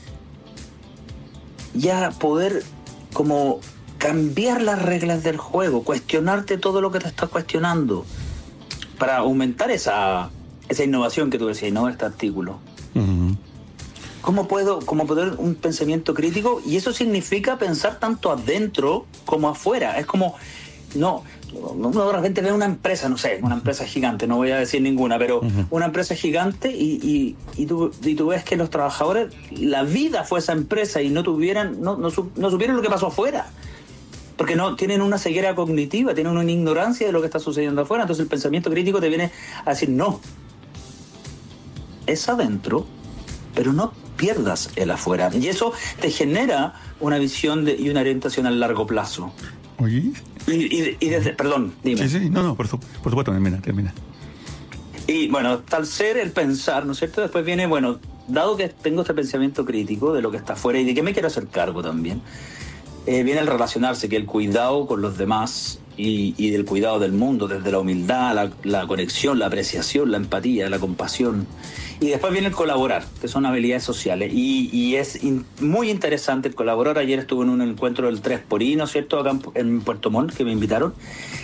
ya poder como cambiar las reglas del juego, cuestionarte todo lo que te estás cuestionando, para aumentar esa, esa innovación que tú decías, ¿no? Este artículo. Uh-huh. ¿Cómo puedo, cómo poder un pensamiento crítico? Y eso significa pensar tanto adentro como afuera. Es como, no, uno de repente ve una empresa, no sé, una empresa gigante, no voy a decir ninguna, pero uh-huh. una empresa gigante y, y, y, tú, y tú ves que los trabajadores, la vida fue esa empresa y no tuvieran, no, no, no supieron lo que pasó afuera. Porque no tienen una ceguera cognitiva, tienen una ignorancia de lo que está sucediendo afuera. Entonces el pensamiento crítico te viene a decir, no, es adentro, pero no pierdas el afuera. Y eso te genera una visión de, y una orientación a largo plazo. Oye. Y, y, y desde, perdón, dime. Sí, sí, no, no, por, su, por supuesto, termina, termina. Y bueno, tal ser, el pensar, ¿no es cierto? Después viene, bueno, dado que tengo este pensamiento crítico de lo que está afuera y de qué me quiero hacer cargo también, eh, viene el relacionarse, que el cuidado con los demás y, y del cuidado del mundo, desde la humildad, la, la conexión, la apreciación, la empatía, la compasión. Y después viene el colaborar, que son habilidades sociales. Y, y es in, muy interesante el colaborar. Ayer estuve en un encuentro del tres por I, ¿no es cierto?, acá en, en Puerto Montt, que me invitaron.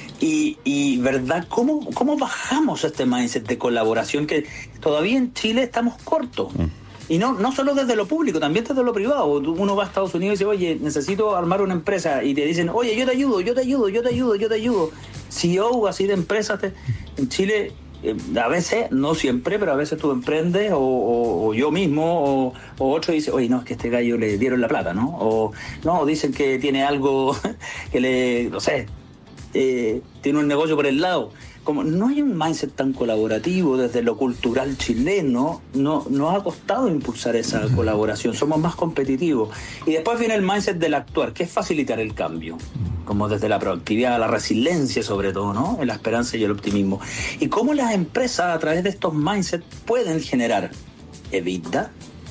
Y, y ¿verdad? ¿Cómo, ¿Cómo bajamos este mindset de colaboración que todavía en Chile estamos cortos? Mm. Y no, no solo desde lo público, también desde lo privado. Uno va a Estados Unidos y dice, oye, necesito armar una empresa. Y te dicen, oye, yo te ayudo, yo te ayudo, yo te ayudo, yo te ayudo. C E O así de empresas. Te... En Chile... a veces, no siempre, pero a veces tú emprendes o, o, o yo mismo o, o otro dice, oye, no, es que a este gallo le dieron la plata, ¿no? O no, dicen que tiene algo que le, no sé, eh, tiene un negocio por el lado. Como no hay un mindset tan colaborativo desde lo cultural chileno, no nos ha costado impulsar esa colaboración, somos más competitivos. Y después viene el mindset del actuar, que es facilitar el cambio, como desde la proactividad, la resiliencia sobre todo, ¿no? La esperanza y el optimismo. Y cómo las empresas a través de estos mindsets pueden generar EBITDA,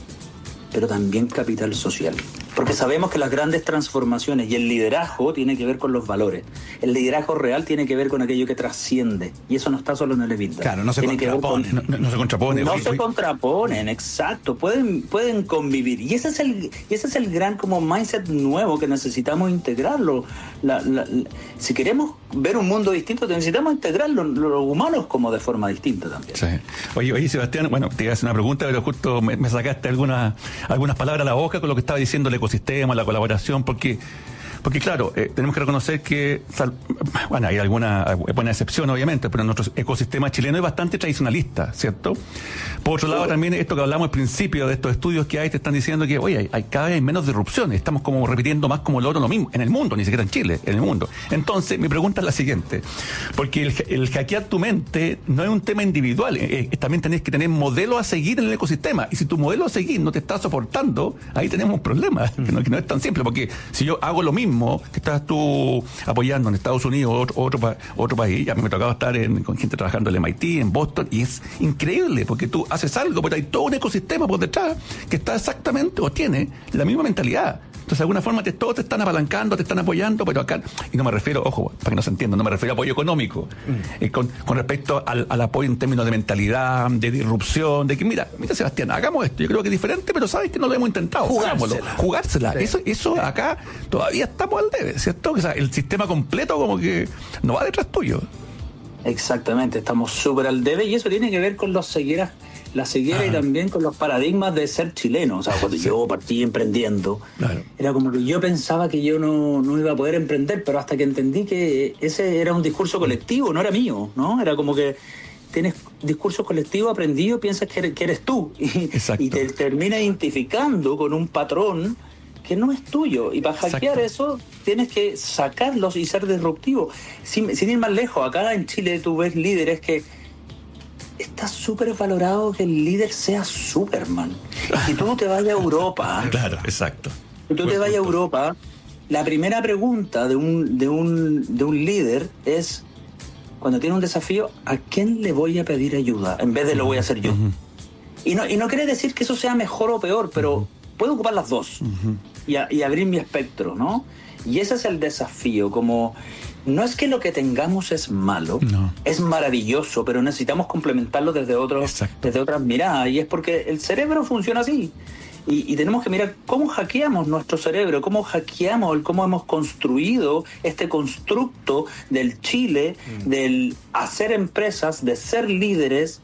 pero también capital social. Porque sabemos que las grandes transformaciones y el liderazgo tiene que ver con los valores. El liderazgo real tiene que ver con aquello que trasciende. Y eso no está solo en el EBITDA. Claro, no se tiene contrapone. Con... No, no se contrapone. No hoy, se hoy. contraponen, exacto. Pueden, pueden convivir. Y ese es el, y ese es el gran como mindset nuevo que necesitamos integrarlo. La, la, la, si queremos ver un mundo distinto, necesitamos integrar los, los humanos como de forma distinta también. Sí. Oye, oye, Sebastián, bueno, te iba a hacer una pregunta, pero justo me, me sacaste algunas, algunas palabras a la boca con lo que estaba diciendo el ecosistema, la colaboración, porque porque claro, eh, tenemos que reconocer que, bueno, hay alguna buena excepción obviamente, pero nuestro ecosistema chileno es bastante tradicionalista, ¿cierto? Por otro lado, también esto que hablamos al principio de estos estudios que hay, te están diciendo que, oye, hay, hay cada vez menos disrupciones, estamos como repitiendo más como el oro lo mismo, en el mundo, ni siquiera en Chile, en el mundo. Entonces, mi pregunta es la siguiente, porque el, el hackear tu mente no es un tema individual, eh, eh, también tenés que tener modelos a seguir en el ecosistema, y si tu modelo a seguir no te está soportando, ahí tenemos un problema, que no, que no es tan simple, porque si yo hago lo mismo que estás tú apoyando en Estados Unidos o otro, otro, otro país, a mí me tocaba estar en, con gente trabajando en el M I T, en Boston, y es increíble, porque tú haces algo, pero hay todo un ecosistema por detrás que está exactamente, o tiene la misma mentalidad. Entonces, de alguna forma, te, todos te están apalancando, te están apoyando, pero acá, y no me refiero, ojo, para que no se entienda, no me refiero a apoyo económico, mm. eh, con, con respecto al, al apoyo en términos de mentalidad, de disrupción, de que, mira, mira, Sebastián, hagamos esto, yo creo que es diferente, pero sabes que no lo hemos intentado. Jugársela. Jugársela. Sí. Eso, eso sí. Acá todavía estamos al debe, ¿cierto? O sea, el sistema completo como que no va detrás tuyo. Exactamente, estamos súper al debe, y eso tiene que ver con los cegueras, la ceguera Ajá. y también con los paradigmas de ser chileno. O sea, cuando sí. yo partí emprendiendo, claro. era como que yo pensaba que yo no, no iba a poder emprender, pero hasta que entendí que ese era un discurso colectivo, no era mío, ¿no? Era como que tienes discurso colectivo aprendido, piensas que eres, que eres tú, y, y te terminas identificando con un patrón que no es tuyo, y para hackear Exacto. eso tienes que sacarlos y ser disruptivo. Sin, sin ir más lejos, acá en Chile tú ves líderes que está súper valorado que el líder sea Superman. Si tú te vayas a Europa, claro, exacto. Si tú Buen te vayas a punto. Europa, la primera pregunta de un, de un, de un líder es, cuando tiene un desafío, ¿a quién le voy a pedir ayuda? En vez de lo voy a hacer yo. Uh-huh. Y no, y no quiere decir que eso sea mejor o peor, pero puedo ocupar las dos uh-huh. y, a, y abrir mi espectro, ¿no? Y ese es el desafío, como no es que lo que tengamos es malo, no. es maravilloso, pero necesitamos complementarlo desde, otros, desde otras miradas, y es porque el cerebro funciona así. Y, y tenemos que mirar cómo hackeamos nuestro cerebro, cómo hackeamos, cómo hemos construido este constructo del Chile, mm. del hacer empresas, de ser líderes,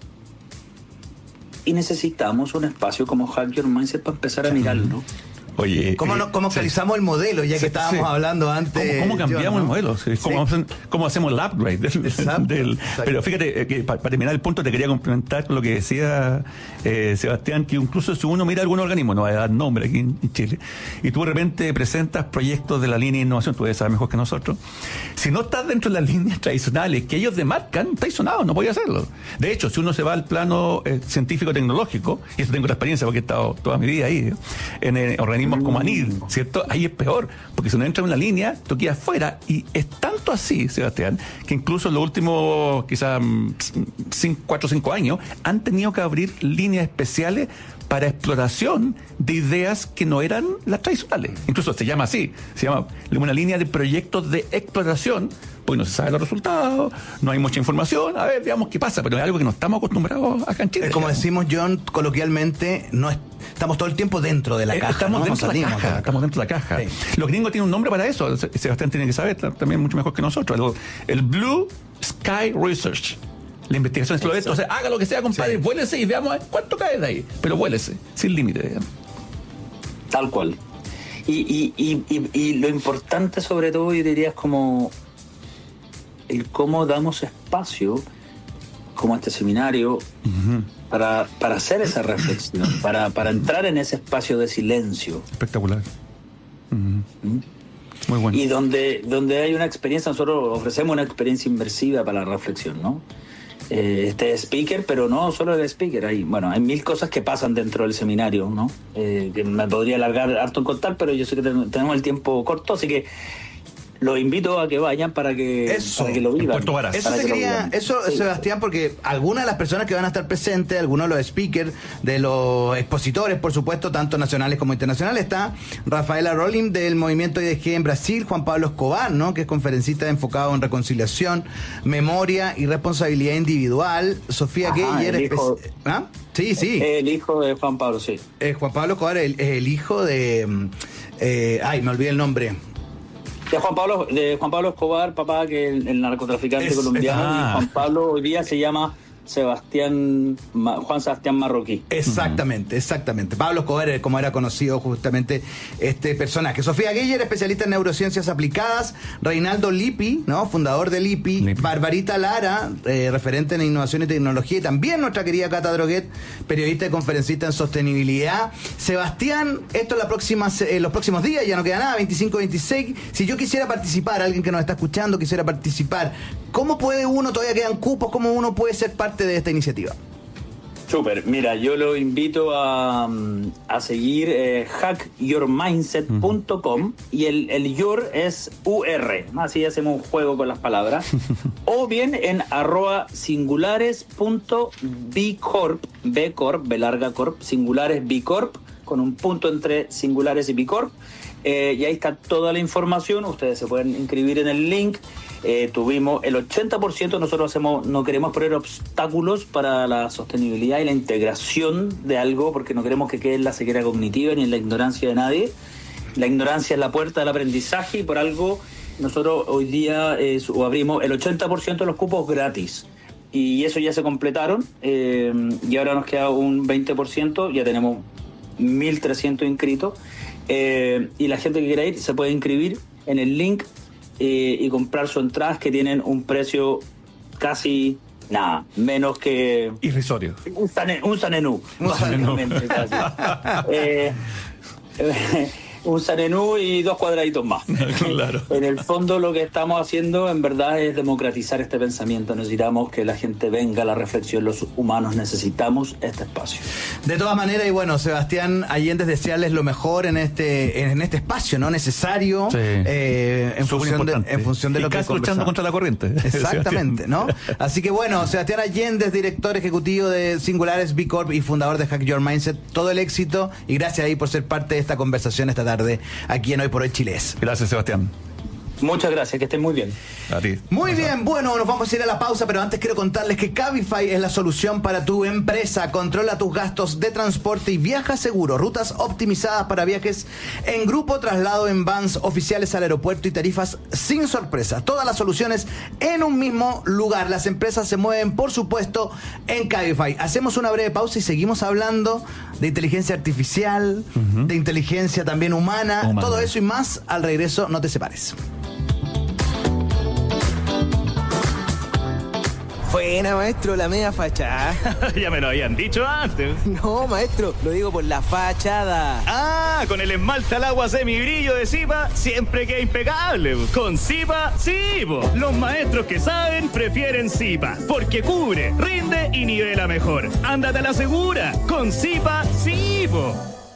y necesitamos un espacio como Hack Your Mindset para empezar a mirarlo. Oye, ¿Cómo, no, cómo actualizamos sí. el modelo, ya que sí, estábamos sí. hablando antes? ¿Cómo, cómo cambiamos yo, ¿no? el modelo? Sí, ¿Cómo, sí. ¿Cómo hacemos el upgrade? Del, Exacto. Del, Exacto. Pero fíjate, que para, para terminar el punto, te quería complementar con lo que decía eh, Sebastián, que incluso si uno mira algún organismo, no va a dar nombre aquí en, en Chile, y tú de repente presentas proyectos de la línea de innovación, tú debes saber mejor que nosotros, si no estás dentro de las líneas tradicionales que ellos demarcan, estás sonado, no podías hacerlo. De hecho, si uno se va al plano eh, científico-tecnológico, y eso tengo la experiencia porque he estado toda mi vida ahí, en eh, organismos mm. como ANID, ¿cierto? Ahí es peor, porque si uno entra en una línea, tú quedas fuera, y es tanto así, Sebastián, que incluso en los últimos quizás cuatro o cinco años han tenido que abrir líneas especiales para exploración de ideas que no eran las tradicionales. Incluso se llama así, se llama una línea de proyectos de exploración, pues no se sabe los resultados, no hay mucha información, a ver, veamos qué pasa, pero es algo que no estamos acostumbrados acá en Chile. Como decimos, John, coloquialmente, no es, estamos todo el tiempo dentro de la caja. Estamos ¿no? dentro de la caja, estamos dentro de la caja. Sí. Los gringos tienen un nombre para eso, Sebastián tiene que saber también mucho mejor que nosotros, el, el Blue Sky Research. La investigación es lo de esto, o sea, haga lo que sea, compadre, sí. vuélese y veamos cuánto cae de ahí, pero vuélese, sin límite. Tal cual. Y, y, y, y, y lo importante sobre todo, yo diría, es como el cómo damos espacio, como este seminario, uh-huh. para, para hacer esa reflexión, para, para entrar en ese espacio de silencio. Espectacular. Uh-huh. ¿Mm? Muy bueno. Y donde, donde hay una experiencia, nosotros ofrecemos una experiencia inmersiva para la reflexión, ¿no? Eh, este speaker, pero no solo el speaker, hay, bueno, hay mil cosas que pasan dentro del seminario, ¿no? Eh, que me podría alargar harto en contar, pero yo sé que ten, tenemos el tiempo corto, así que los invito a que vayan para que, eso, para que lo vivan. Eso, te quería, eso sí. Sebastián, porque algunas de las personas que van a estar presentes, algunos de los speakers, de los expositores, por supuesto, tanto nacionales como internacionales, está Rafaela Rolling del Movimiento I D G en Brasil, Juan Pablo Escobar, ¿no? que es conferencista enfocado en reconciliación, memoria y responsabilidad individual, Sofía Geyer, hijo... espe... ¿ah? Sí, sí. El hijo de Juan Pablo, sí. Eh, Juan Pablo Escobar es el, el hijo de... Eh, ay, me olvidé el nombre. De Juan Pablo, de Juan Pablo Escobar, papá, que es el, el narcotraficante es, colombiano, ah. y Juan Pablo hoy día se llama Sebastián, Juan Sebastián Marroquí. Exactamente, exactamente. Pablo Escobar, como era conocido justamente este personaje. Sofía Geyer, especialista en neurociencias aplicadas. Reinaldo Lippi, ¿no? fundador de Lippi. Lippi. Barbarita Lara, eh, referente en innovación y tecnología. Y también nuestra querida Cata Droguet, periodista y conferencista en sostenibilidad. Sebastián, esto es la próxima, eh, los próximos días, ya no queda nada, veinticinco, veintiséis. Si yo quisiera participar, alguien que nos está escuchando quisiera participar, ¿cómo puede uno, todavía quedan cupos, cómo uno puede ser parte de esta iniciativa? Súper, mira, yo lo invito a, a seguir eh, hack your mindset punto com uh-huh. y el, el your es U R, así hacemos un juego con las palabras, o bien en arroba singulares punto b corp, B corp, B larga corp, singulares B corp, con un punto entre singulares y B corp, eh, y ahí está toda la información, ustedes se pueden inscribir en el link. Eh, tuvimos el ochenta por ciento, nosotros hacemos, no queremos poner obstáculos para la sostenibilidad y la integración de algo, porque no queremos que quede en la ceguera cognitiva ni en la ignorancia de nadie. La ignorancia es la puerta del aprendizaje, y por algo nosotros hoy día eh, abrimos el ochenta por ciento de los cupos gratis, y eso ya se completaron, eh, y ahora nos queda un veinte por ciento, ya tenemos mil trescientos inscritos, eh, y la gente que quiera ir se puede inscribir en el link Eh, y comprar sus entradas, que tienen un precio casi nada, menos que... irrisorio. Un, sane, un sanenú. Un sanenú. eh, eh, un sanenú y dos cuadraditos más. Claro. En el fondo lo que estamos haciendo en verdad es democratizar este pensamiento. Necesitamos que la gente venga a la reflexión. Los humanos necesitamos este espacio. De todas maneras, y bueno, Sebastián Allende, desearles lo mejor en este en este espacio, ¿no? Necesario, sí. eh, en, función de, en función de y lo que casi luchando contra la corriente. Exactamente, ¿no? Así que bueno, Sebastián Allende es director ejecutivo de Singulares B Corp y fundador de Hack Your Mindset. Todo el éxito y gracias ahí por ser parte de esta conversación esta tarde aquí en Hoy por Hoy Chiles. Gracias, Sebastián. Muchas gracias, que estén muy bien. A ti. Muy bien, bueno, nos vamos a ir a la pausa, pero antes quiero contarles que Cabify es la solución para tu empresa. Controla tus gastos de transporte y viaja seguro. Rutas optimizadas para viajes en grupo, traslado en vans oficiales al aeropuerto y tarifas sin sorpresa. Todas las soluciones en un mismo lugar. Las empresas se mueven, por supuesto, en Cabify. Hacemos una breve pausa y seguimos hablando de inteligencia artificial, uh-huh. de inteligencia también humana, humana, todo eso y más al regreso. No te separes. Buena, maestro, la media fachada. Ya me lo habían dicho antes. No, maestro, lo digo por la fachada. Ah, con el esmalte al agua semibrillo de Zipa siempre queda impecable. Con Zipa, sí, po. Los maestros que saben prefieren Zipa, porque cubre, rinde y nivela mejor. Ándate a la segura. Con Zipa, sí, po.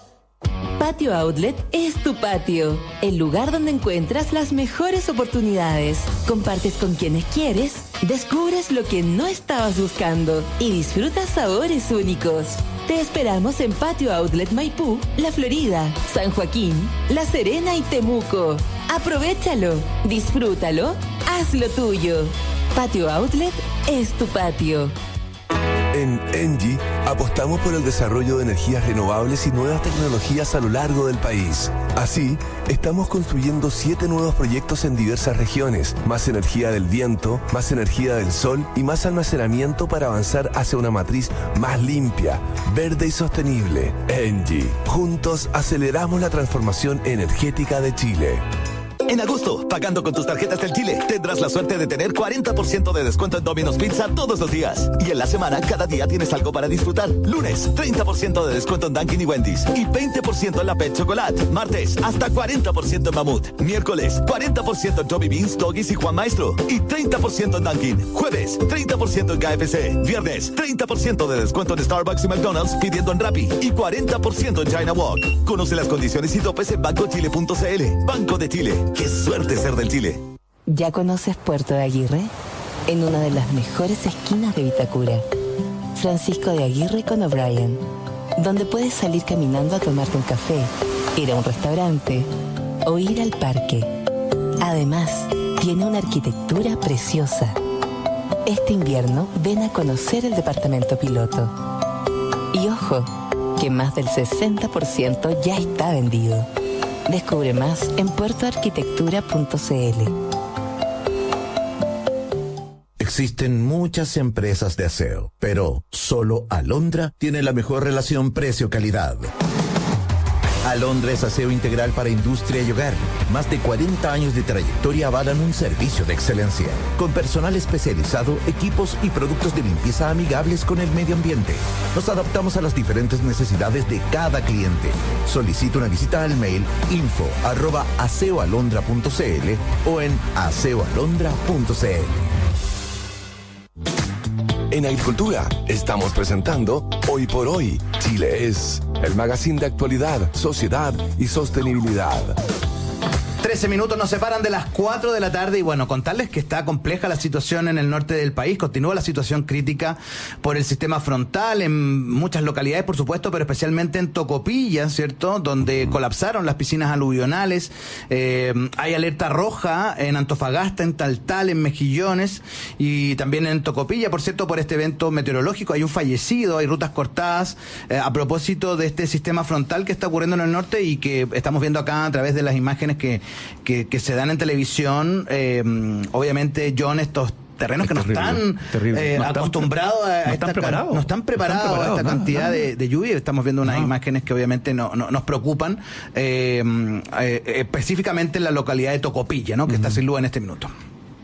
Patio Outlet es tu patio, el lugar donde encuentras las mejores oportunidades. Compartes con quienes quieres, descubres lo que no estabas buscando y disfrutas sabores únicos. Te esperamos en Patio Outlet Maipú, La Florida, San Joaquín, La Serena y Temuco. Aprovéchalo, disfrútalo, hazlo tuyo. Patio Outlet es tu patio. En Engie apostamos por el desarrollo de energías renovables y nuevas tecnologías a lo largo del país. Así, estamos construyendo siete nuevos proyectos en diversas regiones, más energía del viento, más energía del sol y más almacenamiento para avanzar hacia una matriz más limpia, verde y sostenible. Engie, juntos aceleramos la transformación energética de Chile. En agosto, pagando con tus tarjetas del Chile, tendrás la suerte de tener cuarenta por ciento de descuento en Domino's Pizza todos los días. Y en la semana, cada día tienes algo para disfrutar. Lunes, treinta por ciento de descuento en Dunkin' y Wendy's. Y veinte por ciento en la Pet Chocolate. Martes, hasta cuarenta por ciento en Mamut. Miércoles, cuarenta por ciento en Joby Beans, Doggies y Juan Maestro. Y treinta por ciento en Dunkin'. Jueves, treinta por ciento en K F C. Viernes, treinta por ciento de descuento en Starbucks y McDonald's pidiendo en Rappi. Y cuarenta por ciento en China Walk. Conoce las condiciones y topes en banco chile punto c l. Banco de Chile. ¡Qué suerte ser del Chile! ¿Ya conoces Puerto de Aguirre? En una de las mejores esquinas de Vitacura. Francisco de Aguirre con O'Brien, donde puedes salir caminando a tomarte un café, ir a un restaurante o ir al parque. Además, tiene una arquitectura preciosa. Este invierno ven a conocer el departamento piloto. Y ojo, que más del sesenta por ciento ya está vendido. Descubre más en puerto arquitectura punto c l. Existen muchas empresas de aseo, pero solo Alondra tiene la mejor relación precio-calidad. Alondra es aseo integral para industria y hogar. Más de cuarenta años de trayectoria avalan un servicio de excelencia. Con personal especializado, equipos y productos de limpieza amigables con el medio ambiente. Nos adaptamos a las diferentes necesidades de cada cliente. Solicita una visita al mail info arroba aseoalondra punto c l o en aseoalondra punto c l. En Agricultura estamos presentando Hoy por Hoy, Chile es, el magazine de actualidad, sociedad y sostenibilidad. trece minutos nos separan de las cuatro de la tarde y bueno, contarles que está compleja la situación en el norte del país, continúa la situación crítica por el sistema frontal en muchas localidades, por supuesto, pero especialmente en Tocopilla, ¿cierto? Donde colapsaron las piscinas aluvionales, eh, hay alerta roja en Antofagasta, en Taltal, en Mejillones y también en Tocopilla, por cierto, por este evento meteorológico, hay un fallecido, hay rutas cortadas, eh, a propósito de este sistema frontal que está ocurriendo en el norte y que estamos viendo acá a través de las imágenes que Que, que se dan en televisión, eh, obviamente, John, estos terrenos es que terrible, no están eh, no acostumbrados a, a no esta están preparados, no están preparados, no están preparados a esta no, cantidad no, no. De, de lluvia. Estamos viendo unas no. imágenes que obviamente no, no, nos preocupan, eh, eh, específicamente en la localidad de Tocopilla, ¿no? Que uh-huh. está sin luz en este minuto.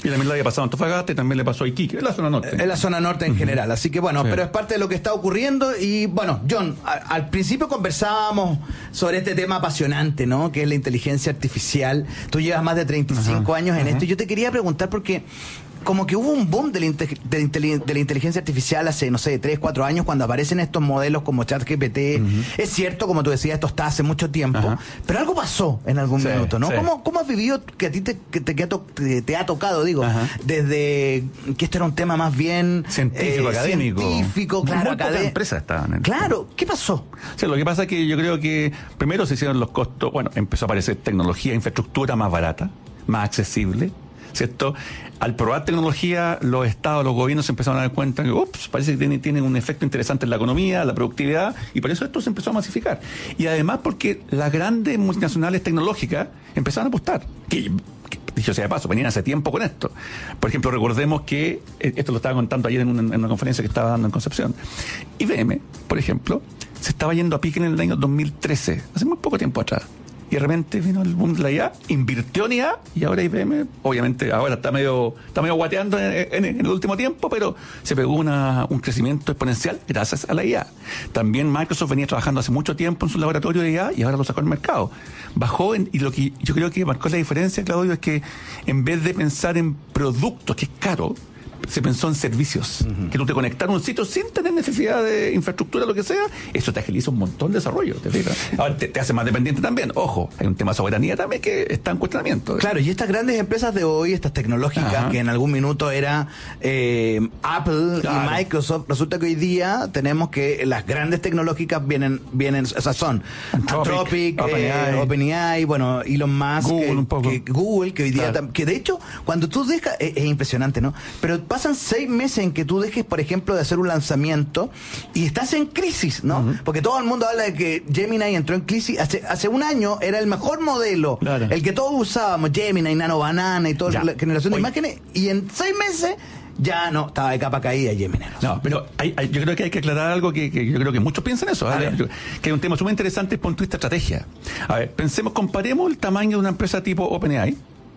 Y también le había pasado a Antofagasta y también le pasó a Iquique, en la zona norte. En la zona norte en uh-huh. general. Así que bueno, sí. pero es parte de lo que está ocurriendo. Y bueno, John, a, al principio conversábamos sobre este tema apasionante, ¿no? Que es la inteligencia artificial. Tú llevas más de treinta y cinco uh-huh. años en uh-huh. esto. Y yo te quería preguntar porque como que hubo un boom de la, inte- de, la inteli- de la inteligencia artificial hace, no sé, tres, cuatro años, cuando aparecen estos modelos como ChatGPT. Uh-huh. Es cierto, como tú decías, esto está hace mucho tiempo, uh-huh. pero algo pasó en algún sí, minuto, ¿no? Sí. ¿Cómo, ¿Cómo has vivido que a ti te, que te, que te, te ha tocado, digo, uh-huh. desde que esto era un tema más bien científico, eh, académico? Científico, claro, académico. Empresas estaban en Claro, ¿qué pasó? O sea, lo que pasa es que yo creo que primero se hicieron los costos, bueno, empezó a aparecer tecnología, infraestructura más barata, más accesible, ¿cierto? Al probar tecnología, los estados, los gobiernos se empezaron a dar cuenta que, ups, parece que tienen, tienen un efecto interesante en la economía, la productividad, y por eso esto se empezó a masificar. Y además porque las grandes multinacionales tecnológicas empezaron a apostar, que, que dicho sea de paso, venían hace tiempo con esto. Por ejemplo, recordemos que, esto lo estaba contando ayer en una, en una conferencia que estaba dando en Concepción, I B M, por ejemplo, se estaba yendo a pique en el año dos mil trece, hace muy poco tiempo atrás. Y de repente vino el boom de la I A, invirtió en I A, y ahora I B M, obviamente, ahora está medio está medio guateando en, en, en el último tiempo, pero se pegó una, un crecimiento exponencial gracias a la I A. También Microsoft venía trabajando hace mucho tiempo en su laboratorio de I A y ahora lo sacó al mercado. Bajó, en, y lo que yo creo que marcó la diferencia, Claudio, es que en vez de pensar en productos, que es caro, se pensó en servicios, uh-huh. que tú te conectas a un sitio sin tener necesidad de infraestructura, lo que sea, eso te agiliza un montón de desarrollo, ¿te fijas? Ahora te, te hace más dependiente también, ojo, hay un tema de soberanía también que está en cuestionamiento. Claro, y estas grandes empresas de hoy, estas tecnológicas, Ajá. que en algún minuto era eh, Apple claro. y Microsoft, resulta que hoy día tenemos que las grandes tecnológicas vienen, vienen esas son Anthropic, OpenAI, eh, OpenAI, bueno, Elon Musk, Google, que, un poco. Que, Google, que hoy día, claro. que de hecho, cuando tú dejas, es, es impresionante, ¿no? Pero pasan seis meses en que tú dejes, por ejemplo, de hacer un lanzamiento y estás en crisis, ¿no? Uh-huh. Porque todo el mundo habla de que Gemini entró en crisis. Hace, hace un año era el mejor modelo, claro. el que todos usábamos, Gemini, Nano Banana y toda ya. la generación Oye. de imágenes, y en seis meses ya no, estaba de capa caída Gemini. No, no pero hay, hay, yo creo que hay que aclarar algo que, que yo creo que muchos piensan eso, ¿vale? Que es un tema súper interesante desde el punto de vista de estrategia. A ver, pensemos, comparemos el tamaño de una empresa tipo OpenAI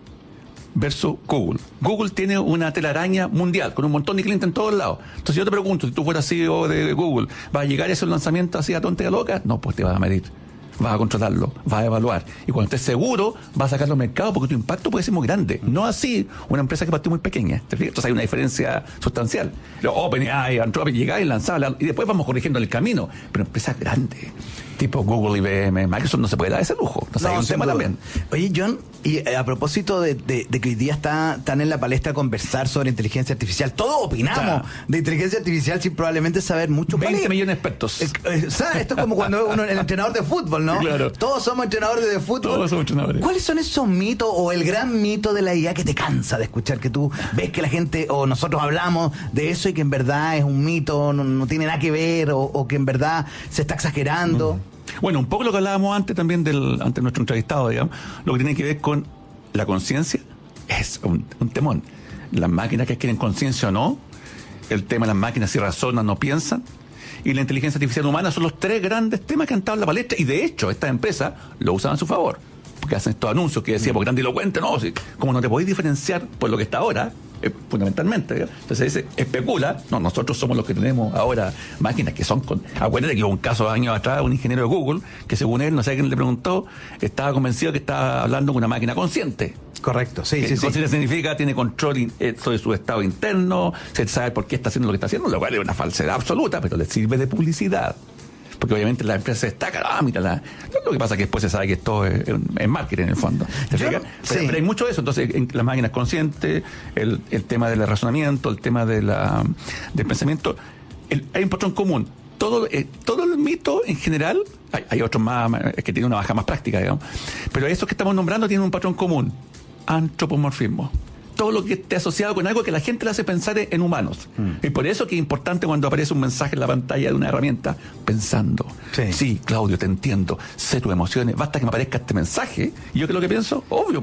versus Google. Google tiene una telaraña mundial, con un montón de clientes en todos lados. Entonces yo te pregunto, si tú fueras C E O de Google, ¿vas a llegar a ese lanzamiento así a tonta y a loca? No, pues te vas a medir, vas a controlarlo, vas a evaluar. Y cuando estés seguro, vas a sacarlo al mercado porque tu impacto puede ser muy grande. No así una empresa que partió muy pequeña. ¿Te fijas? Entonces hay una diferencia sustancial. OpenAI, Anthropic, llegar y lanzarla, y después vamos corrigiendo el camino. Pero empresas grandes, tipo Google, I B M, Microsoft, no se puede dar ese lujo. Entonces no, hay un tema duda. también. Oye, John, y eh, a propósito de, de, de que hoy día está, están en la palestra conversar sobre inteligencia artificial, todos opinamos claro. de inteligencia artificial sin probablemente saber mucho. veinte millones de expertos. Eh, eh, ¿sabes? Esto es como cuando uno el entrenador de fútbol, ¿no? Claro. Todos somos entrenadores de fútbol. Todos somos entrenadores. ¿Cuáles son esos mitos o el gran mito de la I A que te cansa de escuchar? Que tú ves que la gente o nosotros hablamos de eso y que en verdad es un mito, no, no tiene nada que ver, o, o que en verdad se está exagerando. Mm. Bueno, un poco lo que hablábamos antes también del ante nuestro entrevistado, digamos, lo que tiene que ver con la conciencia es un, un temón. Las máquinas que adquieren conciencia o no, el tema de las máquinas si razonan no piensan, y la inteligencia artificial humana son los tres grandes temas que han estado en la palestra, y de hecho estas empresas lo usan a su favor, porque hacen estos anuncios que decíamos grandilocuentes, no, si, como no te podéis diferenciar por lo que está ahora, eh, fundamentalmente, ¿verdad? Entonces dice, especula, no, nosotros somos los que tenemos ahora máquinas que son con, acuérdate que hubo un caso años atrás, un ingeniero de Google, que según él, no sé quién le preguntó, estaba convencido que estaba hablando con una máquina consciente. Correcto, sí, que sí, sí. Consciente significa, tiene control in, eh, sobre su estado interno, se sabe por qué está haciendo lo que está haciendo, lo cual es una falsedad absoluta, pero le sirve de publicidad. Porque obviamente la empresa se destaca, ah, mira, la... lo que pasa es que después se sabe que esto es, es marketing en el fondo. ¿Te Yo, pero, sí. pero hay mucho de eso. Entonces, en las máquinas conscientes, el, el tema del razonamiento, el tema de la, del pensamiento, el, hay un patrón común. Todo, eh, todo el mito en general, hay, hay otros más que tienen una baja más práctica, digamos, pero esos que estamos nombrando tienen un patrón común: antropomorfismo. Todo lo que esté asociado con algo que la gente le hace pensar en humanos. Mm. Y por eso que es importante cuando aparece un mensaje en la pantalla de una herramienta, pensando. Sí, sí Claudio, te entiendo, sé tus emociones, basta que me aparezca este mensaje, y yo que lo que pienso, obvio,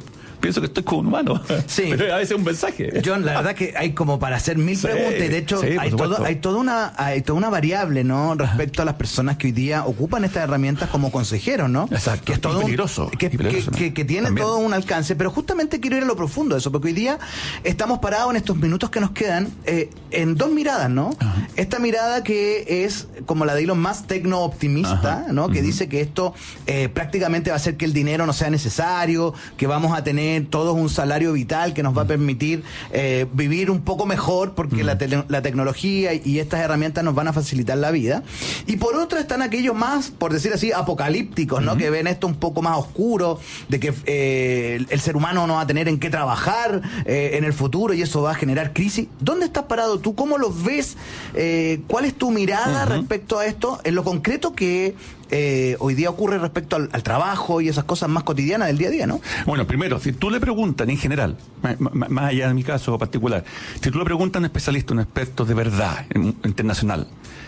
pienso que estoy como un humano. Sí. Pero a veces es un mensaje. John, la verdad que hay como para hacer mil Sí, preguntas y de hecho sí, por hay, supuesto. todo, hay, toda una, hay toda una variable, ¿no? Respecto a las personas que hoy día ocupan estas herramientas como consejeros, ¿no? Exacto. Que es todo Y un- peligroso. que, Y peligroso, que- ¿no? que- que tiene También. todo un alcance, pero justamente quiero ir a lo profundo de eso, porque hoy día estamos parados en estos minutos que nos quedan eh, en dos miradas, ¿no? Esta mirada que es como la de Elon Musk, tecno-optimista, ¿no? Que dice que esto eh, prácticamente va a hacer que el dinero no sea necesario, que vamos a tener todos un salario vital que nos va a permitir eh, vivir un poco mejor porque la, tele- la tecnología y estas herramientas nos van a facilitar la vida. Y por otra están aquellos más, por decir así, apocalípticos, ¿no? Que ven esto un poco más oscuro, de que eh, el, el ser humano no va a tener en qué trabajar eh, en el futuro y eso va a generar crisis. ¿Dónde estás parado tú? ¿Cómo lo ves? Eh, ¿Cuál es tu mirada Ujú. respecto a esto? En lo concreto que eh, hoy día ocurre respecto al, al trabajo y esas cosas más cotidianas del día a día, ¿no? Bueno, primero, si tú le preguntas en general, ma- ma- más allá de mi caso particular, si tú le preguntas a un especialista, un experto de verdad en- internacional,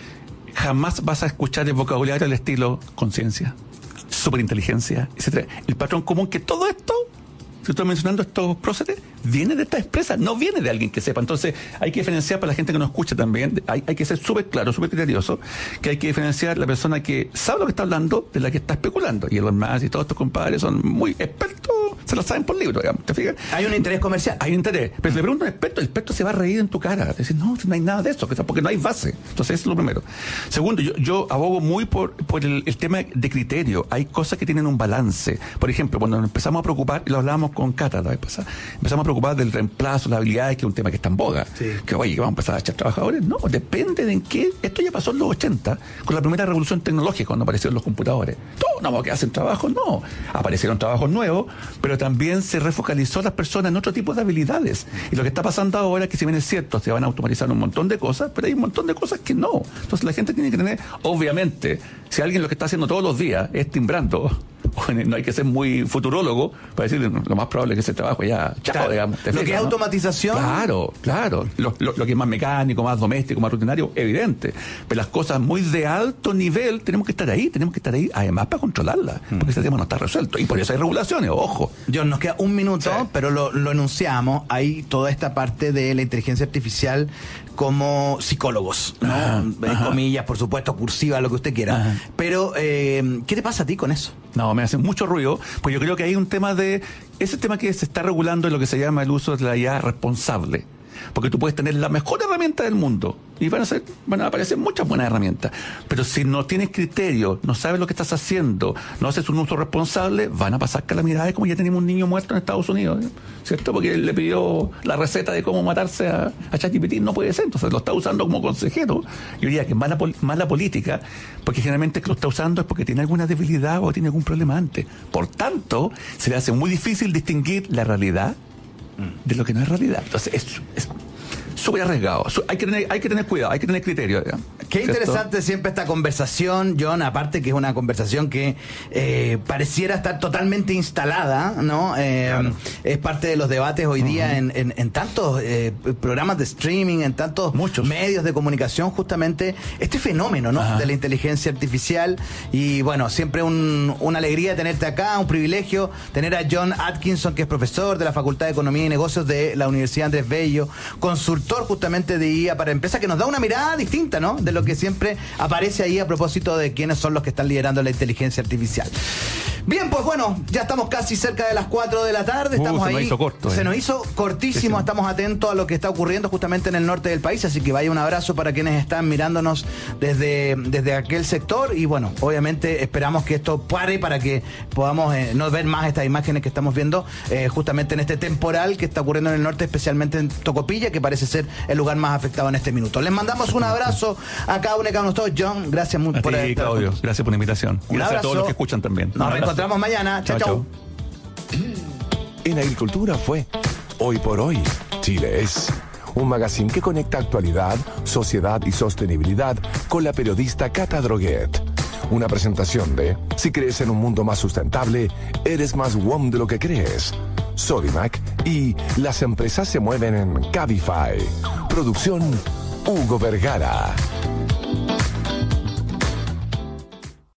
jamás vas a escuchar el vocabulario del estilo conciencia, superinteligencia, etcétera. El patrón común que todo esto, si estoy mencionando estos próceres, viene de esta empresa, no viene de alguien que sepa. Entonces, hay que diferenciar para la gente que nos escucha también, hay, hay que ser súper claro, súper criterioso, que hay que diferenciar la persona que sabe lo que está hablando de la que está especulando. Y Elon Musk y todos estos compadres son muy expertos, se lo saben por libro, digamos, ¿te fijas? Hay un interés comercial. Hay un interés. Pero si le pregunto a un experto, el experto se va a reír en tu cara. Te dice, no, no hay nada de eso, porque no hay base. Entonces, eso es lo primero. Segundo, yo, yo abogo muy por, por el, el tema de criterio. Hay cosas que tienen un balance. Por ejemplo, cuando nos empezamos a preocupar, y lo hablábamos con Cata la vez pasada, empezamos a preocupar del reemplazo, las habilidades, que es un tema que está en boga. Sí. Que, oye, que vamos a empezar a echar trabajadores. No, depende de en qué. Esto ya pasó en los ochenta, con la primera revolución tecnológica, cuando aparecieron los computadores. Todos no, que hacen trabajo, no. Aparecieron trabajos nuevos, pero también se refocalizó a las personas en otro tipo de habilidades. Y lo que está pasando ahora es que, si bien es cierto, se van a automatizar un montón de cosas, pero hay un montón de cosas que no. Entonces la gente tiene que tener, obviamente, si alguien lo que está haciendo todos los días es timbrando, no hay que ser muy futurólogo para decir lo más probable es que ese trabajo ya, chao, Claro. digamos. ¿te Lo fijas, que es no? automatización. Claro, claro. Lo, lo, lo que es más mecánico, más doméstico, más rutinario, evidente. Pero las cosas muy de alto nivel, tenemos que estar ahí, tenemos que estar ahí, además para controlarlas, porque ese tema no está resuelto. Y por eso hay regulaciones, ojo. John, nos queda un minuto, Sí. pero lo, lo enunciamos. Hay toda esta parte de la inteligencia artificial como psicólogos, ¿no? Ajá, En ajá. comillas, por supuesto, cursiva, lo que usted quiera. Ajá. Pero, eh, ¿qué te pasa a ti con eso? No, me hace mucho ruido, pues yo creo que hay un tema de, ese tema que se está regulando en lo que se llama el uso de la I A responsable. Porque tú puedes tener la mejor herramienta del mundo y van a ser, van a aparecer muchas buenas herramientas. Pero si no tienes criterio, no sabes lo que estás haciendo, no haces un uso responsable, van a pasar calamidades como ya tenemos un niño muerto en Estados Unidos, ¿eh? ¿Cierto? Porque él le pidió la receta de cómo matarse a, a ChatGPT, no puede ser, entonces lo está usando como consejero. Yo diría que es mala, pol- mala política, porque generalmente que lo está usando es porque tiene alguna debilidad o tiene algún problema antes. Por tanto, se le hace muy difícil distinguir la realidad de lo que no es realidad. Entonces, es es súper arriesgado. Su- Hay que tener, hay que tener cuidado, hay que tener criterio. digamos. Qué ¿Cierto? interesante siempre esta conversación, John, aparte que es una conversación que eh, pareciera estar totalmente instalada, ¿no? Eh, Claro. Es parte de los debates hoy día en, en- en tantos eh, programas de streaming, en tantos Muchos. medios de comunicación, justamente este fenómeno, ¿no? Ajá. De la inteligencia artificial. Y bueno, siempre un- una alegría tenerte acá, un privilegio tener a John Atkinson, que es profesor de la Facultad de Economía y Negocios de la Universidad Andrés Bello, consultor justamente de I A para empresas, que nos da una mirada distinta, ¿no? De lo que siempre aparece ahí a propósito de quiénes son los que están liderando la inteligencia artificial. Bien, pues bueno, ya estamos casi cerca de las cuatro de la tarde, Uh, estamos se ahí. nos hizo corto, se eh. nos hizo cortísimo, Sí, sí. estamos atentos a lo que está ocurriendo justamente en el norte del país, así que vaya un abrazo para quienes están mirándonos desde, desde aquel sector y bueno, obviamente esperamos que esto pare para que podamos eh, no ver más estas imágenes que estamos viendo eh, justamente en este temporal que está ocurriendo en el norte, especialmente en Tocopilla, que parece ser el lugar más afectado en este minuto. Les mandamos un abrazo a cada uno de cada uno de ustedes. John, gracias muy A por ti, estar Claudio, juntos. gracias por la invitación. Un Gracias a todos abrazo. los que escuchan también. Un Nos abrazo. reencontramos mañana. Chao, chao. En agricultura fue Hoy por Hoy, Chile es. Un magazine que conecta actualidad, sociedad y sostenibilidad con la periodista Cata Droguet. Una presentación de Si crees en un mundo más sustentable, eres más W O M de lo que crees. Sodimac y Las empresas se mueven en Cabify. Producción Hugo Vergara.